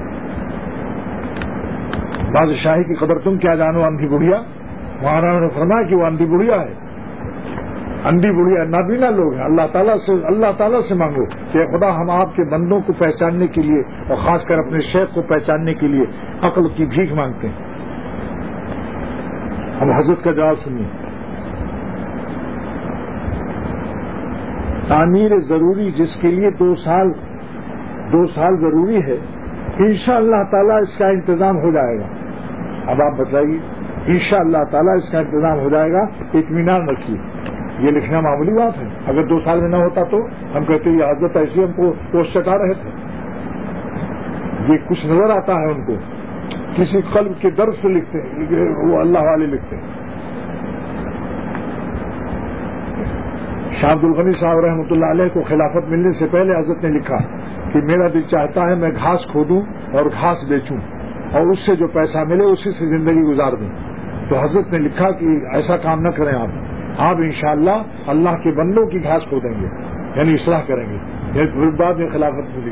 بادشاہی کی قدر تم کیا جانو اندھی بڑھیا. مولانا نے فرمایا کہ وہ اندھی بڑھیا ہے، اندھی بڑھیا نابینا لوگ ہیں. اللہ تعالیٰ سے مانگو کہ خدا ہم آپ کے بندوں کو پہچاننے کے لیے اور خاص کر اپنے شیخ کو پہچاننے کے لیے عقل کی بھیک مانگتے ہیں. اب حضرت کا جواب سنیے. تعمیر ضروری جس کے لیے 2 سال ضروری ہے، انشاءاللہ تعالیٰ اس کا انتظام ہو جائے گا. اب آپ بتائیے، انشاءاللہ تعالیٰ اس کا انتظام ہو جائے گا، اطمینان رکھیے. یہ لکھنا معمولی بات ہے. اگر 2 سال میں نہ ہوتا تو ہم کہتے یہ حضرت ایسی ہم کو پوسٹ چٹا رہے تھے. یہ کچھ نظر آتا ہے ان کو، کسی قلب کے درد سے لکھتے ہیں، وہ اللہ والے لکھتے ہیں. شاہ عبد الغنی صاحب رحمۃ اللہ علیہ کو خلافت ملنے سے پہلے حضرت نے لکھا کہ میرا دل چاہتا ہے میں گھاس کھودوں اور گھاس بیچوں اور اس سے جو پیسہ ملے اسی سے زندگی گزار دوں. تو حضرت نے لکھا کہ ایسا کام نہ کریں آپ، آپ انشاءاللہ اللہ کے بندوں کی گھاس کھودیں گے، یعنی اصلاح کریں گے، یعنی بعد میں خلافت ملی،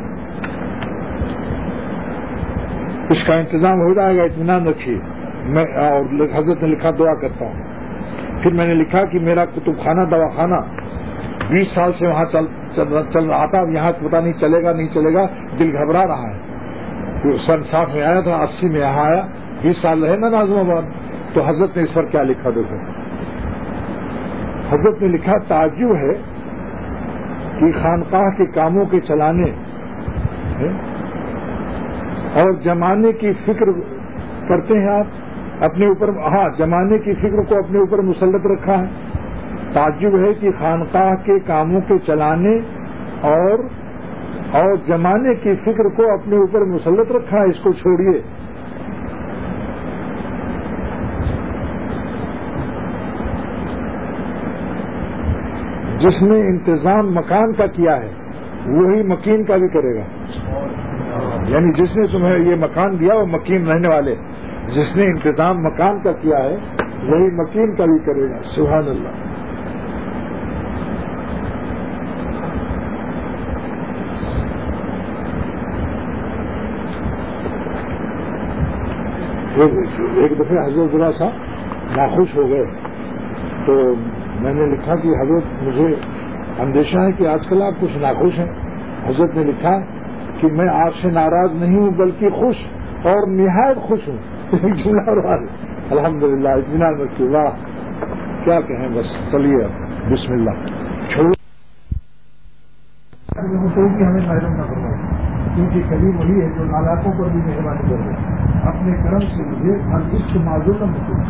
اس کا انتظام ہو جائے گا، اطمینان رکھیے۔ میں اور حضرت نے لکھا دعا کرتا ہوں۔ پھر میں نے لکھا کہ میرا کتب خانہ دواخانہ 20 سال سے وہاں چل رہا تھا، اب یہاں پتہ نہیں چلے گا نہیں چلے گا، دل گھبرا رہا ہے۔ سن 60 میں آیا تھا، 80 میں یہاں آیا، 20 سال رہے نا ناظم آباد۔ تو حضرت نے اس پر کیا لکھا دیکھو، حضرت نے لکھا تعجب ہے کہ خانقاہ کے کاموں کے چلانے اور جمانے کی فکر کرتے ہیں آپ اپنے اوپر، ہاں جمانے کی فکر کو اپنے اوپر مسلط رکھا ہے۔ تعجب ہے کہ خانقاہ کے کاموں کے چلانے اور جمانے کی فکر کو اپنے اوپر مسلط رکھا ہے، اس کو چھوڑیے۔ جس نے انتظام مکان کا کیا ہے وہی مکین کا بھی کرے گا، یعنی جس نے تمہیں یہ مکان دیا وہ مکین رہنے والے، جس نے انتظام مکان کا کیا ہے وہی مکین کا بھی کرے گا۔ سبحان اللہ۔ ایک دفعہ حضرت ذرا سا ناخوش ہو گئے تو میں نے لکھا کہ حضرت مجھے اندیشہ ہے کہ آج کل آپ کچھ ناخوش ہیں۔ حضرت نے لکھا کہ میں آپ سے ناراض نہیں ہوں بلکہ خوش اور نہایت خوش ہوں۔ الحمدللہ، اطمینان رکھیے، واہ کیا کہیں، بس چلیے بسم اللہ چھوڑو کہ ہمیں محروم نہ کرنا، کیونکہ کریم وہی ہے جو نالاقوں پر بھی مہربانی کر دے۔ اپنے کرم سے مجھے عشق معذورا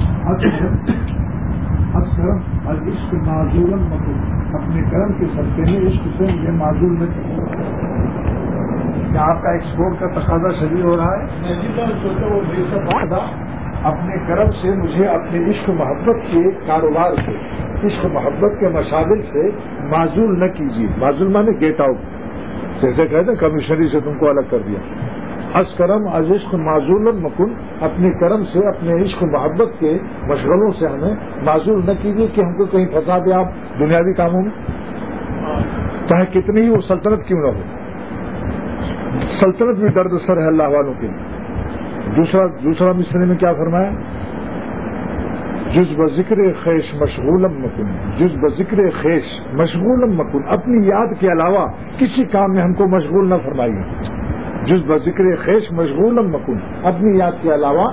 عشق معذورا مطلوب، اپنے کرم کے صدقے میں عشق سے مجھے معذور نہ کرے۔ کیا آپ کا ایکسپورٹ کا تقاضا شدید ہو رہا ہے؟ میں جتنا سوچا وہ بے شک تھا، اپنے کرم سے مجھے اپنے عشق محبت کے کاروبار سے، عشق محبت کے مشاغل سے معزول نہ کیجیے۔ معزول مانے گیٹ آؤٹ، جیسے کہتے ہیں کمشنری سے تم کو الگ کر دیا۔ از کرم از عشق معزول مکن، اپنے کرم سے اپنے عشق محبت کے مشغلوں سے ہمیں معزول نہ کیجیے کہ ہم کو کہیں پھنسا دیں آپ دنیاوی کاموں میں، چاہے کتنی ہی وہ سلطنت کیوں نہ ہو۔ سلطنت بھی درد سر ہے اللہ والوں کے لیے۔ دوسرا مصرے میں کیا فرمایا؟ جز بذکر خیش مشغولم مکن، جز بذکر خیش مشغولم مکن، اپنی یاد کے علاوہ کسی کام میں ہم کو مشغول نہ فرمائیے۔ جز بذکر خیش مشغولم مکن، اپنی یاد کے علاوہ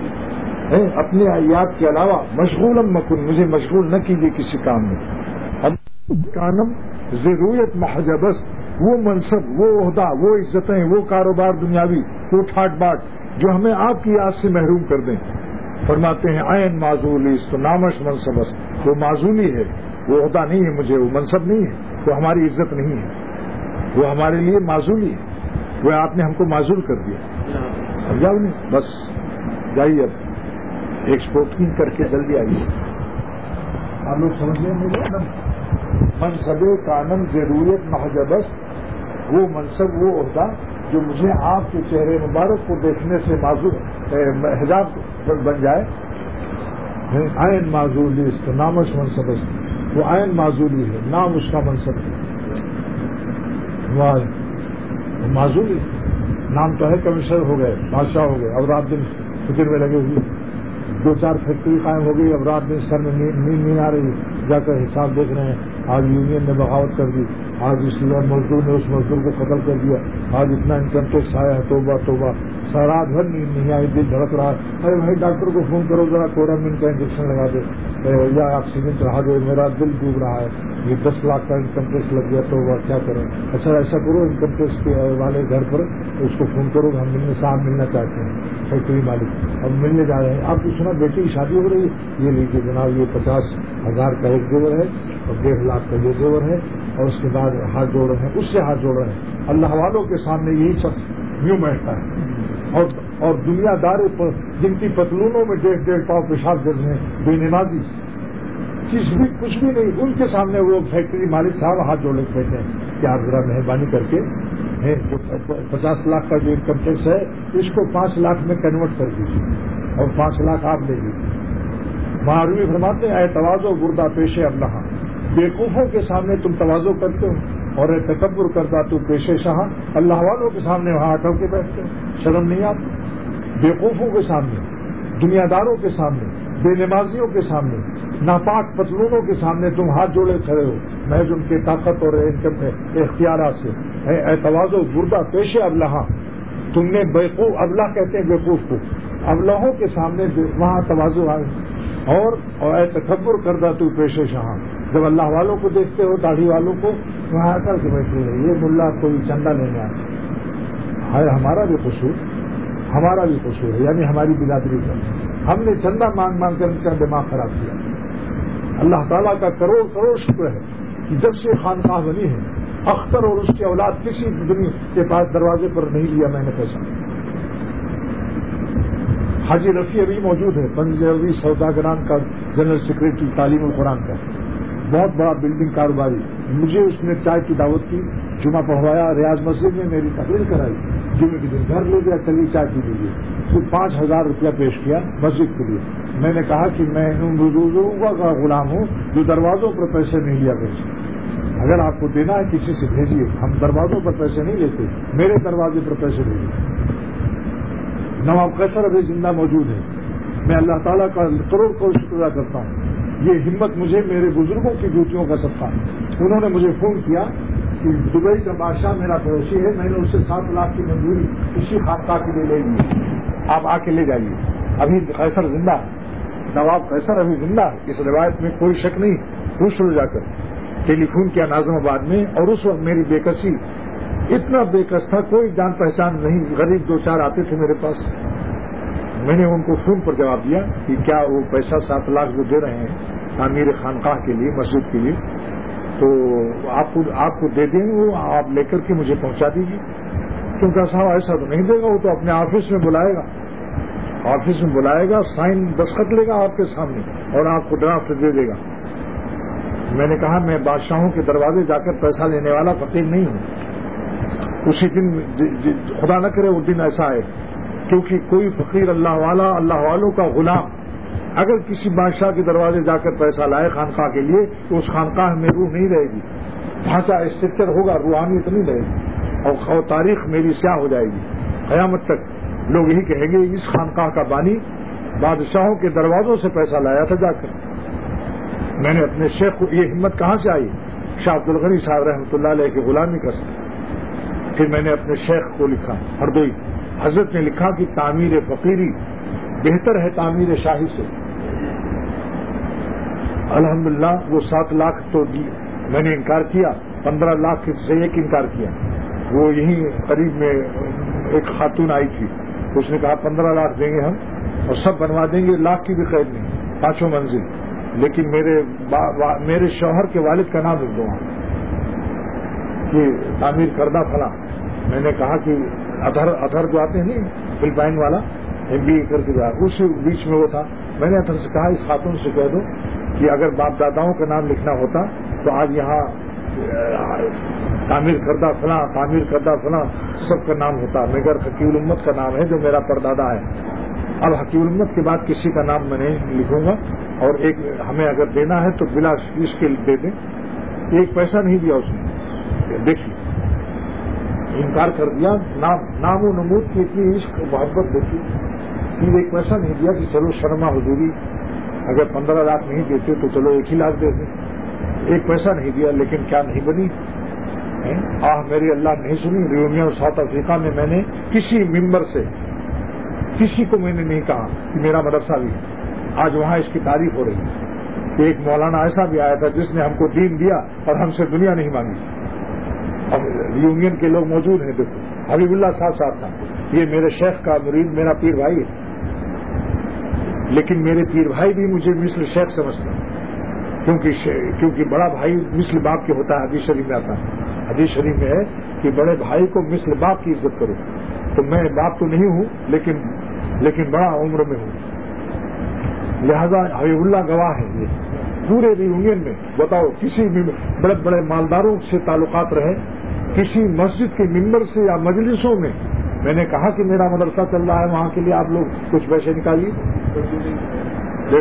مشغولم مکن، مجھے مشغول نہ کیجیے کسی کام میں۔ کانم ضروریت محجبست، وہ منصب، وہ عہدہ، وہ عزتیں، وہ کاروبار دنیاوی، وہ ٹھاٹ باٹ جو ہمیں آپ کی یاد سے محروم کر دیں۔ فرماتے ہیں عین معزولی تو نامش منصبست، وہ معزولی ہے، وہ عہدہ نہیں ہے مجھے، وہ منصب نہیں ہے، وہ ہماری عزت نہیں ہے، وہ ہمارے لیے معزولی ہے، وہ آپ نے ہم کو معزول کر دیا۔ سمجھا نہیں؟ بس جائیے اب ایکسپورٹنگ کر کے جلدی آئیے۔ آپ لوگ سمجھ لیں مجھے منصب کانم ضروریت محجبست، وہ منصب، وہ عہدہ جو مجھے آپ کے چہرے مبارک کو دیکھنے سے حجاب بن جائے۔ عین معزولی اس کا نامش منصب، وہ عین معزولی ہے، نام اس کا منصب ہے، وہ معزولی نام تو ہے، کمشنر ہو گئے، بادشاہ ہو گئے، اب رات دن فکر میں لگے ہوئے، 2-4 فیکٹری قائم ہو گئی، اب رات دن سر میں نیند آ رہی، جا کر حساب دیکھ رہے ہیں۔ آج یونین نے بغاوت کر دی، آج اس مزدور نے اس مزدور کو قتل کر دیا، آج اتنا انکم ٹیکس آیا ہے، توبہ توبہ، رات بھر نیند نہیں آئی، دل دھڑک رہا ہے، ارے بھائی ڈاکٹر کو فون کرو ذرا کورامین کا انجیکشن لگا دے یا آکسیجن چڑھا دے، میرا دل ڈوب رہا ہے، یہ 10 لاکھ کا انکم ٹیکس لگ گیا، توبہ کیا کریں۔ اچھا ایسا کرو، انکم ٹیکس کے والے گھر پر اس کو فون کرو، ہم صاحب ملنا چاہتے ہیں، فیکٹری مالک اب ملنے جا رہے ہیں۔ آپ کو سنا بیٹی کی شادی ہو رہی ہے، یہ لیجیے جناب، یہ 50,000 کا ایک زیور ہے اور 1.5 لاکھ کا یہ زیور ہے، اور اس کے بعد ہاتھ جوڑ رہے ہیں، اس سے ہاتھ جوڑ رہے ہیں۔ اللہ والوں کے سامنے یہی سب یوں بیٹھتا ہے، اور دنیا دار جن کی پتلونوں میں 1.5 پاؤں پیشاب کر رہے ہیں، بے نمازی، کچھ بھی نہیں، ان کے سامنے وہ فیکٹری مالک صاحب ہاتھ جوڑے بیٹھے ہیں کہ آپ ذرا مہربانی کر کے 50 لاکھ کا جو انکم ٹیکس ہے اس کو 5 لاکھ میں کنورٹ کر دیجیے اور 5 لاکھ آپ لے لیجیے۔ معروی فرماتے ہیں اے تواضع بردہ پیش ابلہ، بیوقوفوں کے سامنے تم تواضع کرتے ہو اور اے تکبر کرتا تو پیش شاہ، اللہ والوں کے سامنے وہاں اٹک کے بیٹھتے ہو، شرم نہیں آتی؟ بیوقوفوں کے سامنے، دنیا داروں کے سامنے، بے نمازیوں کے سامنے، ناپاک پتلونوں کے سامنے تم ہاتھ جوڑے کھڑے ہو محض ان کے طاقت اور اختیارات سے۔ اے تواضع بردہ پیش ابلہ، تم نے بیوقوف، ابلہ کہتے ہیں بیوقوف کو، ابلہوں کے سامنے وہاں تواضع آئے، اور اے تکبر کردہ تو پیش شاہ، جب اللہ والوں کو دیکھتے ہو، داڑھی والوں کو، وہاں آ کر کے بیٹھے ہیں یہ ملا کوئی چندہ لینے آیا ہے، ہمارا بھی قصور ہے، یعنی ہماری برادری کا ہم نے چندہ مانگ کر ان کا دماغ خراب کیا۔ اللہ تعالیٰ کا کروڑ کروڑ شکر ہے کہ جب سے خانقاہ بنی ہے، اختر اور اس کی اولاد کسی دنیا کے پاس دروازے پر نہیں لیا میں نے پیسہ۔ حاجی رفیع ابھی موجود ہے، پنجابی سوداگران کا جنرل سیکریٹری تعلیم القرآن کا، بہت بڑا بلڈنگ کاروباری، مجھے اس نے چائے کی دعوت کی، جمعہ پڑھوایا، ریاض مسجد میں میری تقریر کرائی، جمعے کے دن گھر لے گیا، چلی چائے پی لیجیے، پھر 5,000 روپیہ پیش کیا مسجد کے لیے۔ میں نے کہا کہ میں ان بزرگوں کا غلام ہوں جو دروازوں پر پیسے نہیں لیا کرتے، اگر آپ کو دینا ہے کسی سے بھیجیے، ہم دروازوں پر پیسے نہیں لیتے، میرے دروازے پر پیسے بھیجیے۔ نواب قیصر ابھی زندہ موجود ہے، میں اللہ تعالیٰ کا کروڑ کروڑ شکر ادا کرتا ہوں، یہ ہمت مجھے میرے بزرگوں کی ڈیوٹیوں کا صدقہ۔ انہوں نے مجھے فون کیا کہ دبئی کا بادشاہ میرا پڑوسی ہے، میں نے اس سے 7 لاکھ کی منظوری اسی خانقاہ کے لیے لے لی، آپ آ کے لے جائیے۔ ابھی قیصر زندہ، نواب قیصر ابھی زندہ، اس روایت میں کوئی شک نہیں۔ پوچھ لو جا کر، ٹیلی فون کیا ناظم آباد میں، اور اس وقت میری بےکسی اتنا بےکس تھا، کوئی جان پہچان نہیں، غریب 2-4 آتے تھے میرے پاس۔ میں نے ان کو فون پر جواب دیا کہ کیا وہ پیسہ 7 لاکھ جو دے رہے ہیں تعمیر خانقاہ کے لیے، مسجد کے لیے، تو آپ کو دے دیں، وہ آپ لے کر کے مجھے پہنچا دیجیے۔ کیونکہ صاحب ایسا تو نہیں دے گا، وہ تو اپنے آفس میں بلائے گا، سائن دستخط لے گا آپ کے سامنے اور آپ کو ڈرافٹ دے دے گا۔ میں نے کہا میں بادشاہوں کے دروازے جا کر پیسہ لینے والا فقیر نہیں ہوں، اسی دن خدا نہ کرے وہ دن ایسا ہے، کیونکہ کوئی فقیر اللہ والا، اللہ والوں کا غلام اگر کسی بادشاہ کے دروازے جا کر پیسہ لائے خانقاہ کے لیے تو اس خانقاہ میں روح نہیں رہے گی، ڈھانچہ اسٹرکچر ہوگا، روحانیت نہیں رہے گی، اور تاریخ میری سیاہ ہو جائے گی۔ قیامت تک لوگ یہی کہیں گے اس خانقاہ کا بانی بادشاہوں کے دروازوں سے پیسہ لایا تھا جا کر۔ میں نے اپنے شیخ کو، یہ ہمت کہاں سے آئی؟ شاہ عبد الغنی صاحب رحمۃ اللہ علیہ کی غلامی کا سبب۔ پھر میں نے اپنے شیخ کو لکھا، ہردوئی حضرت نے لکھا کہ تعمیر فقیری بہتر ہے تعمیر شاہی سے۔ الحمدللہ وہ 7 لاکھ تو میں نے انکار کیا، 15 لاکھ سے ایک انکار کیا۔ وہ یہیں قریب میں ایک خاتون آئی تھی، اس نے کہا 15 لاکھ دیں گے ہم اور سب بنوا دیں گے، لاکھ کی بھی قید نہیں، 5 منزل، لیکن میرے شوہر کے والد کا نام لکھ دو کہ تعمیر کردہ فلاں۔ میں نے کہا کہ ادھر جو آتے ہیں نہیں فلپائن والا MBA کر کے جا، اس بیچ میں وہ تھا۔ میں نے ادھر سے کہا اس خاتون سے کہہ دو کہ اگر باپ داداؤں کا نام لکھنا ہوتا تو آج یہاں تعمیر کردہ فلاں سب کا نام ہوتا، مگر حکیم الامت کا نام ہے جو میرا پردادا ہے۔ اب حکیم الامت کے بعد کسی کا نام میں نہیں لکھوں گا، اور ایک ہمیں اگر دینا ہے تو بلا فیس کے دے دیں۔ ایک پیسہ نہیں دیا اس نے، دیکھیے انکار کر دیا، نام و نمود کی اتنی عشق محبت دیکھی، پھر ایک پیسہ نہیں دیا کہ چلو شرما حضوری اگر 15 لاکھ نہیں دیتے تو چلو 1 ہی لاکھ دے دیں، ایک پیسہ نہیں دیا۔ لیکن کیا نہیں بنی؟ میری اللہ نہیں سنی۔ ریونین ساؤتھ افریقہ میں میں نے کسی ممبر سے کسی کو میں نے نہیں کہا کہ میرا مدرسہ بھی ہے، آج وہاں اس کی تعریف ہو رہی ہے کہ ایک مولانا ایسا بھی آیا تھا جس نے ہم کو دین دیا اور ہم سے دنیا نہیں مانگی۔ اب یونین کے لوگ موجود ہیں، دیکھو حبیب اللہ صاحب تھا، یہ میرے شیخ کا مرید، میرا پیر بھائی ہے، لیکن میرے پیر بھائی بھی مجھے مثل شیخ سمجھتے ہیں، کیونکہ بڑا بھائی مثل باپ کے ہوتا ہے، حدیث شریف میں آتا ہے، حدیث شریف میں ہے کہ بڑے بھائی کو مثل باپ کی عزت کرو۔ تو میں باپ تو نہیں ہوں لیکن بڑا عمر میں ہوں، لہذا حبیب اللہ گواہ ہے۔ یہ پورے ریونین میں بتاؤ کسی بھی بڑے بڑے مالداروں سے تعلقات رہے، کسی مسجد کے ممبر سے یا مجلسوں میں میں نے کہا کہ میرا مدرسہ چل رہا ہے، وہاں کے لیے آپ لوگ کچھ پیسے نکالیے، دیکھ لو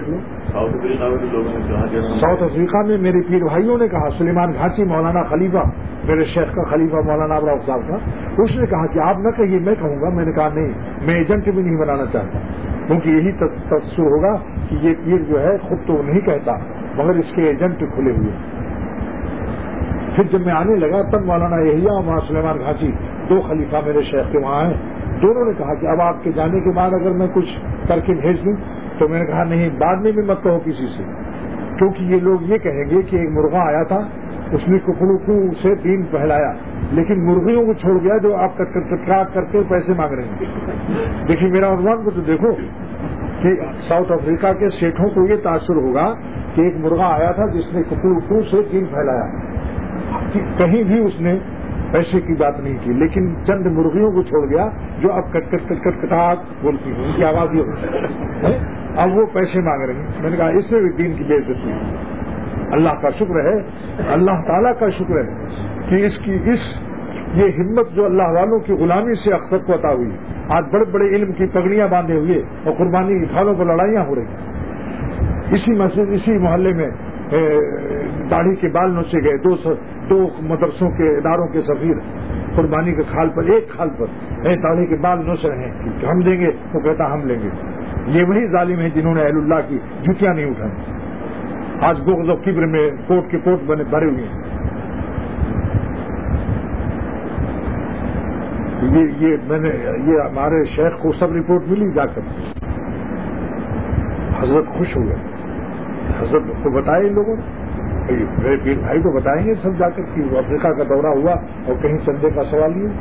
ساؤتھ افریقہ میں میرے پیر بھائیوں نے کہا، سلیمان گھاسی مولانا خلیفہ، میرے شیخ کا خلیفہ مولانا ابراہیم صاحب کا، اس نے کہا کہ آپ نہ کہیے میں کہوں گا. میں نے کہا نہیں، میں ایجنٹ بھی نہیں بنانا چاہتا، کیونکہ یہی تصور ہوگا کہ یہ پیر جو ہے خود تو نہیں کہتا مگر اس کے ایجنٹ کھلے ہوئے. پھر جب میں آنے لگا تب مولانا یحییٰ اور مولانا سلیمان گھاسی 2 خلیفہ میرے شیخ کے وہاں ہیں. دونوں نے کہا کہ اب آپ کے جانے کے بعد اگر میں کچھ کر کے بھیج دوں تو میں نے کہا نہیں، بعد میں بھی مت کہو کسی سے، کیونکہ یہ لوگ یہ کہیں گے کہ ایک مرغا آیا تھا اس نے ککڑوں سے دین پھیلایا، لیکن مرغیوں کو چھوڑ گیا جو آپ کٹ کر کے پیسے مانگ رہے ہیں. دیکھیے میرا عنوان کو تو دیکھو کہ ساؤتھ افریقہ کے سیٹھوں کو یہ تاثر ہوگا کہ ایک مرغا آیا تھا جس نے ککڑوں سے دین پھیلایا. کہیں بھی اس نے پیسے کی بات نہیں کی، لیکن چند مرغیوں کو چھوڑ گیا جو اب کٹاٹ بولتی ہیں، ان کی آواز یہ ہوتی ہے، اب وہ پیسے مانگ رہے ہیں. میں نے کہا اس میں بھی دین کی بے عزتی ہے. اللہ کا شکر ہے، اللہ تعالیٰ کا شکر ہے کہ یہ ہمت جو اللہ والوں کی غلامی سے اختر کو عطا ہوئی. آج بڑے بڑے علم کی پگڑیاں باندھے ہوئے اور قربانی کی کھالوں پر لڑائیاں ہو رہی ہیں. اسی مسجد اسی محلے میں داڑھی کے بال نوچے گئے 2 مدرسوں کے اداروں کے سفیر قربانی کے کھال پر، ایک کھال پر داڑھی کے بال نوچ رہے ہیں کہ ہم دیں گے، وہ کہتا ہم لیں گے. یہ وہی ظالم ہیں جنہوں نے اہل اللہ کی جوتیاں نہیں اٹھائی. آج بغض و کبر میں کوٹ کے کوٹ بھرے ہوئے ہیں. یہ ہمارے شیخ کو سب رپورٹ ملی جا کر، حضرت خوش ہوئے. حضرت کو بتائے ان لوگوں نے، میرے پیر بھائی کو بتائیں گے سب جا کر کہ افریقہ کا دورہ ہوا اور کہیں چندے کا سوال نہیں.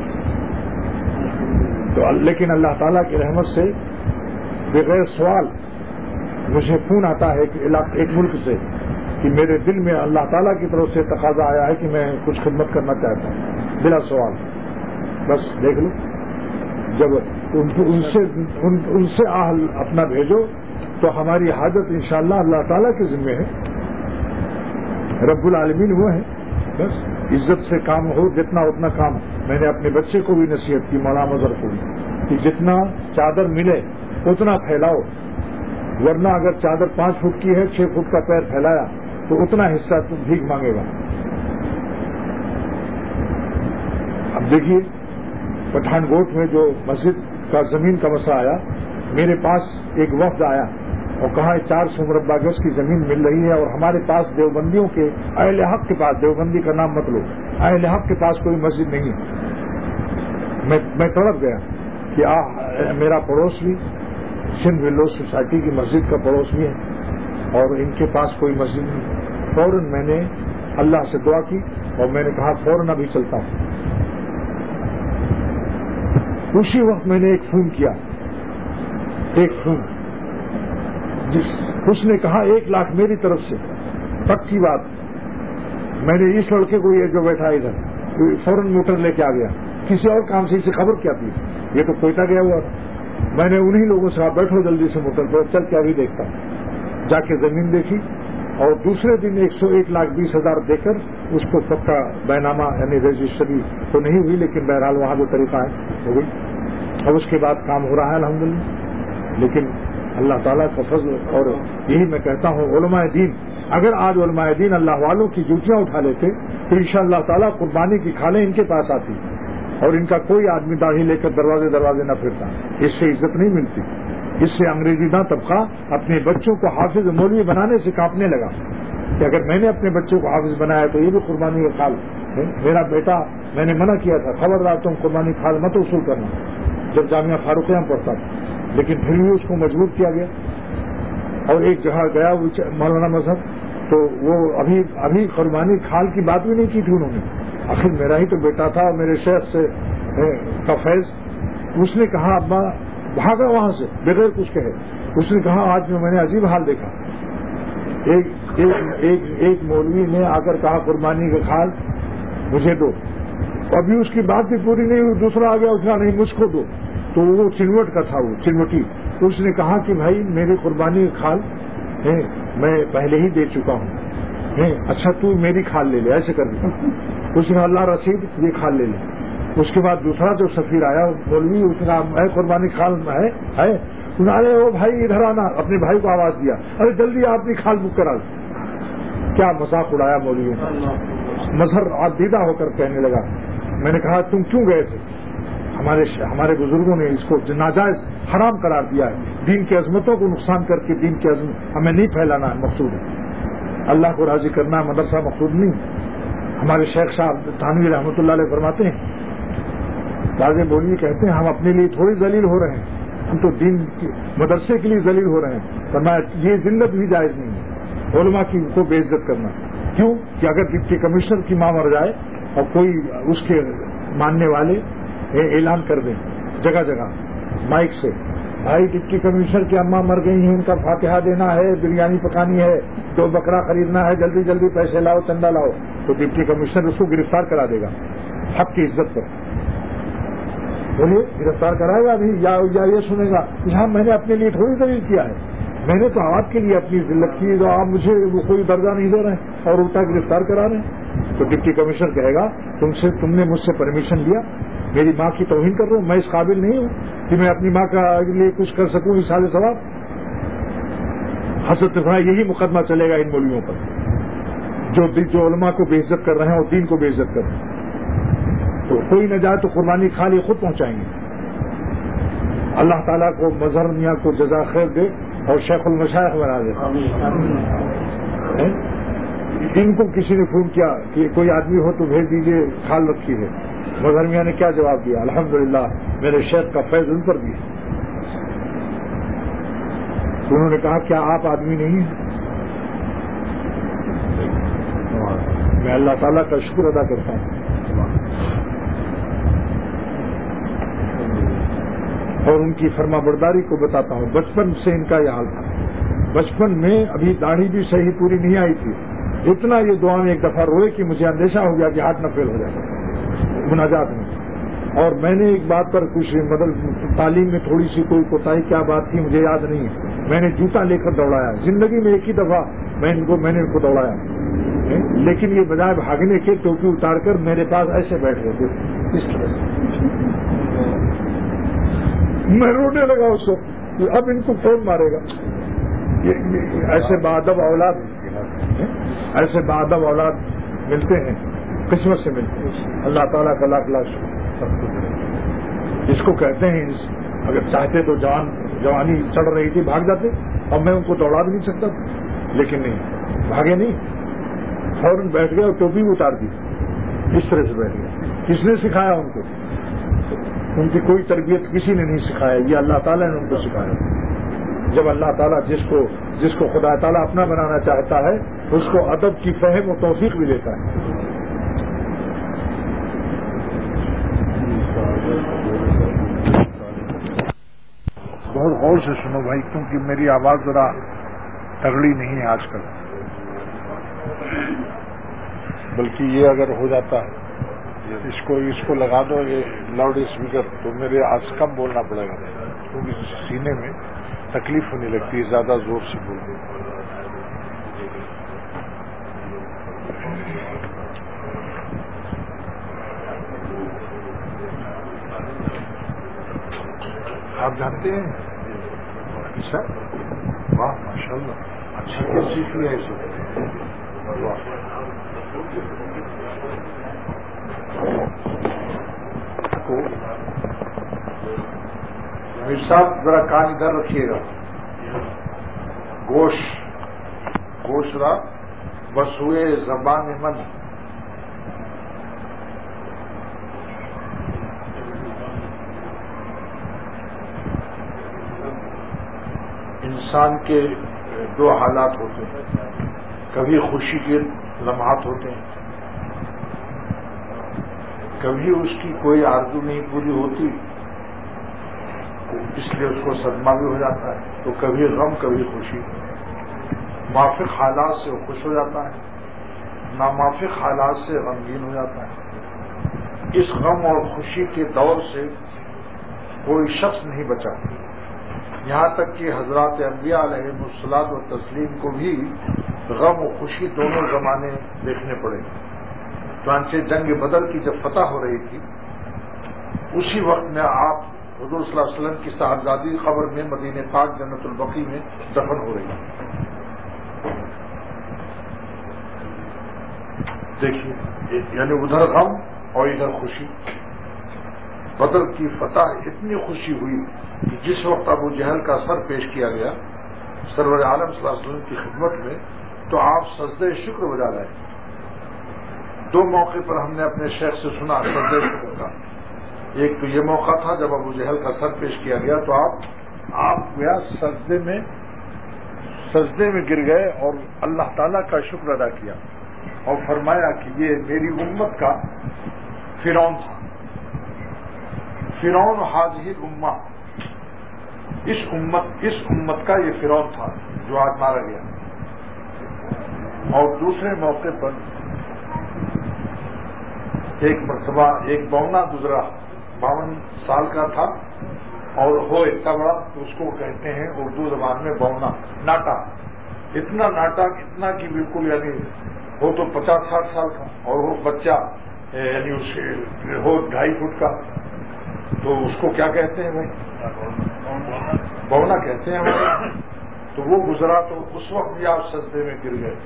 تو لیکن اللہ تعالیٰ کی رحمت سے بغیر سوال مجھے فون آتا ہے کہ ایک ملک سے کہ میرے دل میں اللہ تعالیٰ کی طرف سے تقاضا آیا ہے کہ میں کچھ خدمت کرنا چاہتا ہوں بلا سوال. بس دیکھ لو، جب ان سے آہل اپنا بھیجو تو ہماری حاجت انشاءاللہ اللہ تعالیٰ کے ذمہ ہے. رب العالمین وہ ہے. بس عزت سے کام ہو، جتنا اتنا کام. میں نے اپنے بچے کو بھی نصیحت کی، مولانا مظہر کو بھی، کہ جتنا چادر ملے اتنا پھیلاؤ، ورنہ اگر چادر 5 فٹ کی ہے 6 فٹ کا پیر پھیلایا تو اتنا حصہ بھیک مانگے گا. اب دیکھیے پٹھان کوٹ میں جو مسجد کا زمین کا مسئلہ آیا، میرے پاس ایک وفد آیا اور کہا 400 مربع گز کی زمین مل رہی ہے اور ہمارے پاس دیوبندیوں کے اہل حق کے پاس، دیوبندی کا نام مت لو، اہل حق کے پاس کوئی مسجد نہیں. میں تڑپ گیا کہ میرا پڑوس بھی سندھ ولو سوسائٹی کی مسجد کا پڑوس بھی ہے اور ان کے پاس کوئی مسجد نہیں. فوراً میں نے اللہ سے دعا کی اور میں نے کہا فوراً ابھی چلتا ہوں. اسی وقت میں نے ایک فون کیا، ایک فون، اس نے کہا 1 لاکھ میری طرف سے، پکی بات. میں نے اس لڑکے کو یہ جو بیٹھا ادھر فوراً موٹر لے کے آ گیا، کسی اور کام سے اسے خبر کیا تھی، یہ تو کوئٹہ گیا ہوا. میں نے انہی لوگوں سے کہا بیٹھو جلدی سے موٹر پہ، چل کے ابھی دیکھتا ہوں. جا کے زمین دیکھی اور دوسرے دن 1,20,000 دے کر اس کو پکا بینامہ یعنی رجسٹری تو نہیں ہوئی، لیکن بہرحال وہاں جو طریقہ ہے ہو گئی. اب اس کے بعد کام ہو رہا ہے الحمدللہ. لیکن اللہ تعالیٰ کا فضل، اور یہی میں کہتا ہوں علماء دین، اگر آج علماء دین اللہ والوں کی جوتیاں اٹھا لیتے تو انشاءاللہ تعالیٰ قربانی کی کھالیں ان کے پاس آتی اور ان کا کوئی آدمی داڑھی لے کر دروازے نہ پھرتا. اس سے عزت نہیں ملتی. اس سے انگریزی داں طبقہ اپنے بچوں کو حافظ مولوی بنانے سے کانپنے لگا کہ اگر میں نے اپنے بچوں کو حافظ بنایا تو یہ بھی قربانی کا کھال. میرا بیٹا، میں نے منع کیا تھا خبردار تم قربانی کھال مت وصول کرنا، جب جامعہ فاروقیہ میں پڑھتا تھا، لیکن پھر بھی اس کو مجبور کیا گیا. اور ایک جگہ گیا مولانا مظہر، تو وہ ابھی قربانی کھال کی بات بھی نہیں کی تھی انہوں نے. آخر میرا ہی تو بیٹا تھا اور میرے شیخ سے کا فیض. اس نے کہا ابا، بھاگا وہاں سے بغیر کچھ کہے. اس نے کہا آج میں نے عجیب حال دیکھا، ایک مولوی نے آ کر کہا قربانی کا کھال مجھے دو، ابھی اس کی بات بھی پوری نہیں ہوئی، دوسرا آ گیا اس کا نہیں مجھ کو دو. تو وہ چنوٹ کا تھا، وہ چنوٹی. اس نے کہا کہ بھائی میری قربانی کا کھال میں پہلے ہی دے چکا ہوں، اچھا تو میری کھال لے لے، ایسے کر دیا. اس نے اللہ رسید یہ کھال لے لے. اس کے بعد دوسرا جو سفیر آیا مولوی، اس نے کہا قربانی کھال ہے. ارے وہ بھائی ادھر آنا، اپنے بھائی کو آواز دیا، ارے جلدی آپ نے کھال بک کرا. کیا مذاق اڑایا مولویوں نے. مظہر عادیدہ ہو کر کہنے لگا، میں نے کہا تم کیوں گئے تھے؟ ہمارے بزرگوں نے اس کو ناجائز حرام قرار دیا ہے. دین کی عظمتوں کو نقصان کر کے دین کی عظمت ہمیں نہیں پھیلانا ہے، مقصود ہے اللہ کو راضی کرنا ہے، مدرسہ مقصود نہیں. ہمارے شیخ صاحب تھانوی رحمۃ اللہ علیہ فرماتے ہیں، واضح بولیے کہتے ہیں ہم اپنے لیے تھوڑی ذلیل ہو رہے ہیں، ہم تو دین کی مدرسے کے لیے ذلیل ہو رہے ہیں. فرمایا یہ ذلت بھی جائز نہیں ہے علماء کی کو بے عزت کرنا. کیوں کہ اگر ڈپٹی کمشنر کی ماں مر جائے اور کوئی اس کے ماننے والے اعلان کر دیں جگہ جگہ مائک سے، بھائی ڈپٹی کمشنر کی اماں مر گئی ہیں، ان کا فاتحہ دینا ہے، بریانی پکانی ہے، 2 بکرا خریدنا ہے، جلدی جلدی پیسے لاؤ، چندہ لاؤ، تو ڈپٹی کمشنر اس کو گرفتار کرا دے گا حق کی عزت پر. بولیے گرفتار کرائے گا ابھی یا یہ سنے گا یہاں میں نے اپنے لیے تھوڑی ذلیل کیا ہے، میں نے تو آپ کے لیے اپنی ذلت کی، تو آپ مجھے کوئی درجہ نہیں دے رہے ہیں اور الٹا گرفتار کرا رہے ہیں. تو ڈپٹی کمشنر کہے گا تم نے مجھ سے پرمیشن لیا، میری ماں کی توہین کر رہا ہوں، میں اس قابل نہیں ہوں کہ میں اپنی ماں کا لیے کچھ کر سکوں ایصال ثواب. حضرت فرمایا یہی مقدمہ چلے گا ان مولویوں پر جو علماء کو بے عزت کر رہے ہیں اور دین کو بے عزت کر رہے ہیں. تو کوئی نہ جائے تو قربانی خالی خود پہنچائیں گے. اللہ تعالیٰ کو مظہر میاں کو جزا خیر دے اور شیخ المشائخ بنا دے. ان کو کسی نے فون کیا کہ کوئی آدمی ہو تو بھیج دیجیے، کھال رکھی ہے. مظہر میاں نے کیا جواب دیا؟ الحمدللہ میرے شیخ کا فیض ان پر بھی ہے. انہوں نے کہا کیا آپ آدمی نہیں ہیں؟ میں اللہ تعالیٰ کا شکر ادا کرتا ہوں اور ان کی فرما برداری کو بتاتا ہوں. بچپن سے ان کا یہ حال تھا. بچپن میں ابھی داڑھی بھی صحیح پوری نہیں آئی تھی، اتنا یہ دعا میں ایک دفعہ روئے کہ مجھے اندیشہ ہو گیا کہ ہاتھ نہ فیل ہو جائے مناجات میں. اور میں نے ایک بات پر کچھ مطلب تعلیم میں تھوڑی سی کوئی کوتاہی کیا بات تھی مجھے یاد نہیں ہے. میں نے جوتا لے کر دوڑایا زندگی میں ایک ہی دفعہ میں نے ان کو دوڑایا، لیکن یہ بجائے بھاگنے کے ٹوپی اتار کر میرے پاس ایسے بیٹھ رہے تھے اس طرح سے. میں رونے لگا اس وقت اب ان کو کون مارے گا. ایسے بادب اولاد ملتے ہیں، قسمت سے ملتے ہیں. اللہ تعالیٰ کا لاکھ لاکھ شکر. اس کو کہتے ہیں اگر چاہتے تو جوانی چڑھ رہی تھی بھاگ جاتے اور میں ان کو دوڑا بھی نہیں سکتا تھا، لیکن نہیں بھاگے نہیں، فوراً بیٹھ گئے اور ٹوپی اتار دی اس طرح سے بیٹھ گئے. کس نے سکھایا ان کو؟ ان کی کوئی تربیت کسی نے نہیں سکھایا، یہ اللہ تعالیٰ نے ان کو سکھایا. جب اللہ تعالیٰ جس کو خدا تعالیٰ اپنا بنانا چاہتا ہے اس کو ادب کی فہم و توفیق بھی دیتا ہے. بہت غور سے سنو بھائی، کیونکہ میری آواز ذرا تگڑی نہیں ہے آج کل، بلکہ یہ اگر ہو جاتا ہے اس کو لگا دو یہ لاؤڈ اسپیکر تو میرے آج کم بولنا پڑے گا، کیونکہ سینے میں تکلیف ہونے لگتی ہے زیادہ زور سے بولنے. آپ جانتے ہیں اچھا واہ ماشاء اللہ اچھی کیا سیکھ لیا ہے میر صاحب ذرا کان ادھر رکھیے گا. گوش را بس ہوئے زبان من انسان کے 2 حالات ہوتے ہیں، کبھی خوشی کے لمحات ہوتے ہیں، کبھی اس کی کوئی آرزو نہیں پوری ہوتی اس لیے اس کو صدمہ بھی ہو جاتا ہے، تو کبھی غم کبھی خوشی. موافق حالات سے خوش ہو جاتا ہے، ناموافق حالات سے غمگین ہو جاتا ہے. اس غم اور خوشی کے دور سے کوئی شخص نہیں بچا، یہاں تک کہ حضرات انبیاء علیہ الصلوۃ والتسلیم کو بھی غم و خوشی دونوں زمانے دیکھنے پڑے. چنانچہ جنگ بدر کی جب فتح ہو رہی تھی اسی وقت میں آپ حضور صلی اللہ علیہ وسلم کی صاحبزادی قبر میں مدینہ پاک جنت البقیع میں دفن ہو رہی ہے. دیکھیے یعنی ادھر غم اور ادھر خوشی. بدر کی فتح اتنی خوشی ہوئی کہ جس وقت ابو جہل کا سر پیش کیا گیا سرور عالم صلی اللہ علیہ وسلم کی خدمت میں تو آپ سجدہ شکر بجا رہے. 2 موقع پر ہم نے اپنے شیخ سے سنا سجدہ شکر کا. ایک تو یہ موقع تھا جب ابو جہل کا سر پیش کیا گیا تو آپ گیا سجدے میں گر گئے اور اللہ تعالیٰ کا شکر ادا کیا اور فرمایا کہ یہ میری امت کا فرعون تھا. فرعون حاضی امہ، اس امت کا یہ فرعون تھا جو آج مارا گیا. اور دوسرے موقع پر ایک مرتبہ ایک بونا گزرا 52 سال کا تھا اور ہو اتنا بڑا اس کو کہتے ہیں اردو زبان میں بونا، ناٹا. اتنا ناٹا اتنا کہ بالکل یعنی ہو تو 50-60 سال کا اور وہ بچہ یعنی اسے ہو 2.5 فٹ کا. تو اس کو کیا کہتے ہیں بھائی؟ بونا کہتے ہیں ہمارے. تو وہ گزرا تو اس وقت بھی آپ سجدے میں گر گئے.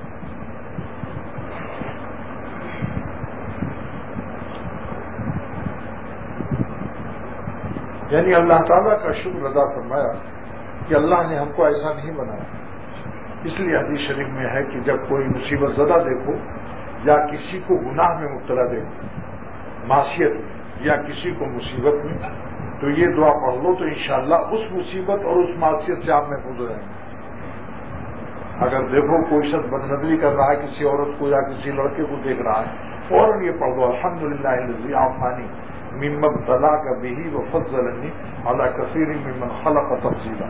یعنی اللہ تعالیٰ کا شکر ادا فرمایا کہ اللہ نے ہم کو ایسا نہیں بنایا. اس لیے حدیث شریف میں ہے کہ جب کوئی مصیبت زدہ دیکھو یا کسی کو گناہ میں مبتلا دیکھو، معصیت میں یا کسی کو مصیبت میں، تو یہ دعا پڑھ لو تو انشاءاللہ اس مصیبت اور اس معصیت سے آپ محفوظ ہو جائیں گے. اگر دیکھو کوئی شخص بدنظری کر رہا ہے کسی عورت کو یا کسی لڑکے کو دیکھ رہا ہے، فوراً یہ پڑھ دو الحمدللہ الذی عافانی مما ابتلاک بہ وفضلنی علی کثیر ممن خلق تفضیلا.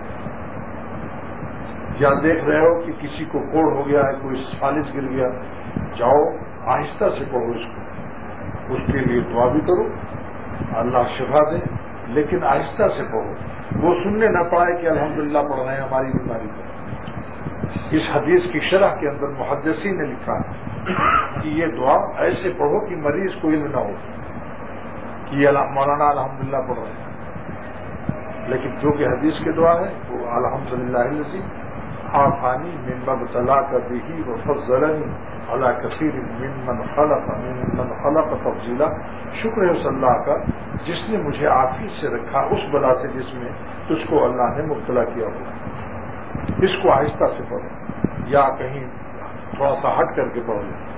یا دیکھ رہے ہو کہ کسی کو کوڑ ہو گیا ہے، کوئی فالج گر گیا، جاؤ آہستہ سے پڑھو اس کو، اس کے لیے دعا بھی کرو اللہ شفا دے، لیکن آہستہ سے پڑھو. وہ سننے نہ پائے کہ الحمدللہ پڑھ رہے ہیں ہماری بیماری کو. اس حدیث کی شرح کے اندر محدثین نے لکھا ہے کہ یہ دعا ایسے پڑھو کہ مریض کو علم نہ ہو کہ یہ مولانا الحمدللہ پڑھ رہے ہیں، لیکن جو کہ حدیث کی دعا ہے وہ الحمدللہ الذی عافانی مما ابتلاک بہ وفضلنی علی کثیر ممن خلق تفضیلا. شکر ہے اس اللہ کا جس نے مجھے عافیت سے رکھا اس بلا سے جس میں تجھ کو اللہ نے مبتلا کیا ہوا. اس کو آہستہ سے پڑھو یا کہیں تھوڑا سا ہٹ کر کے پڑھ لو.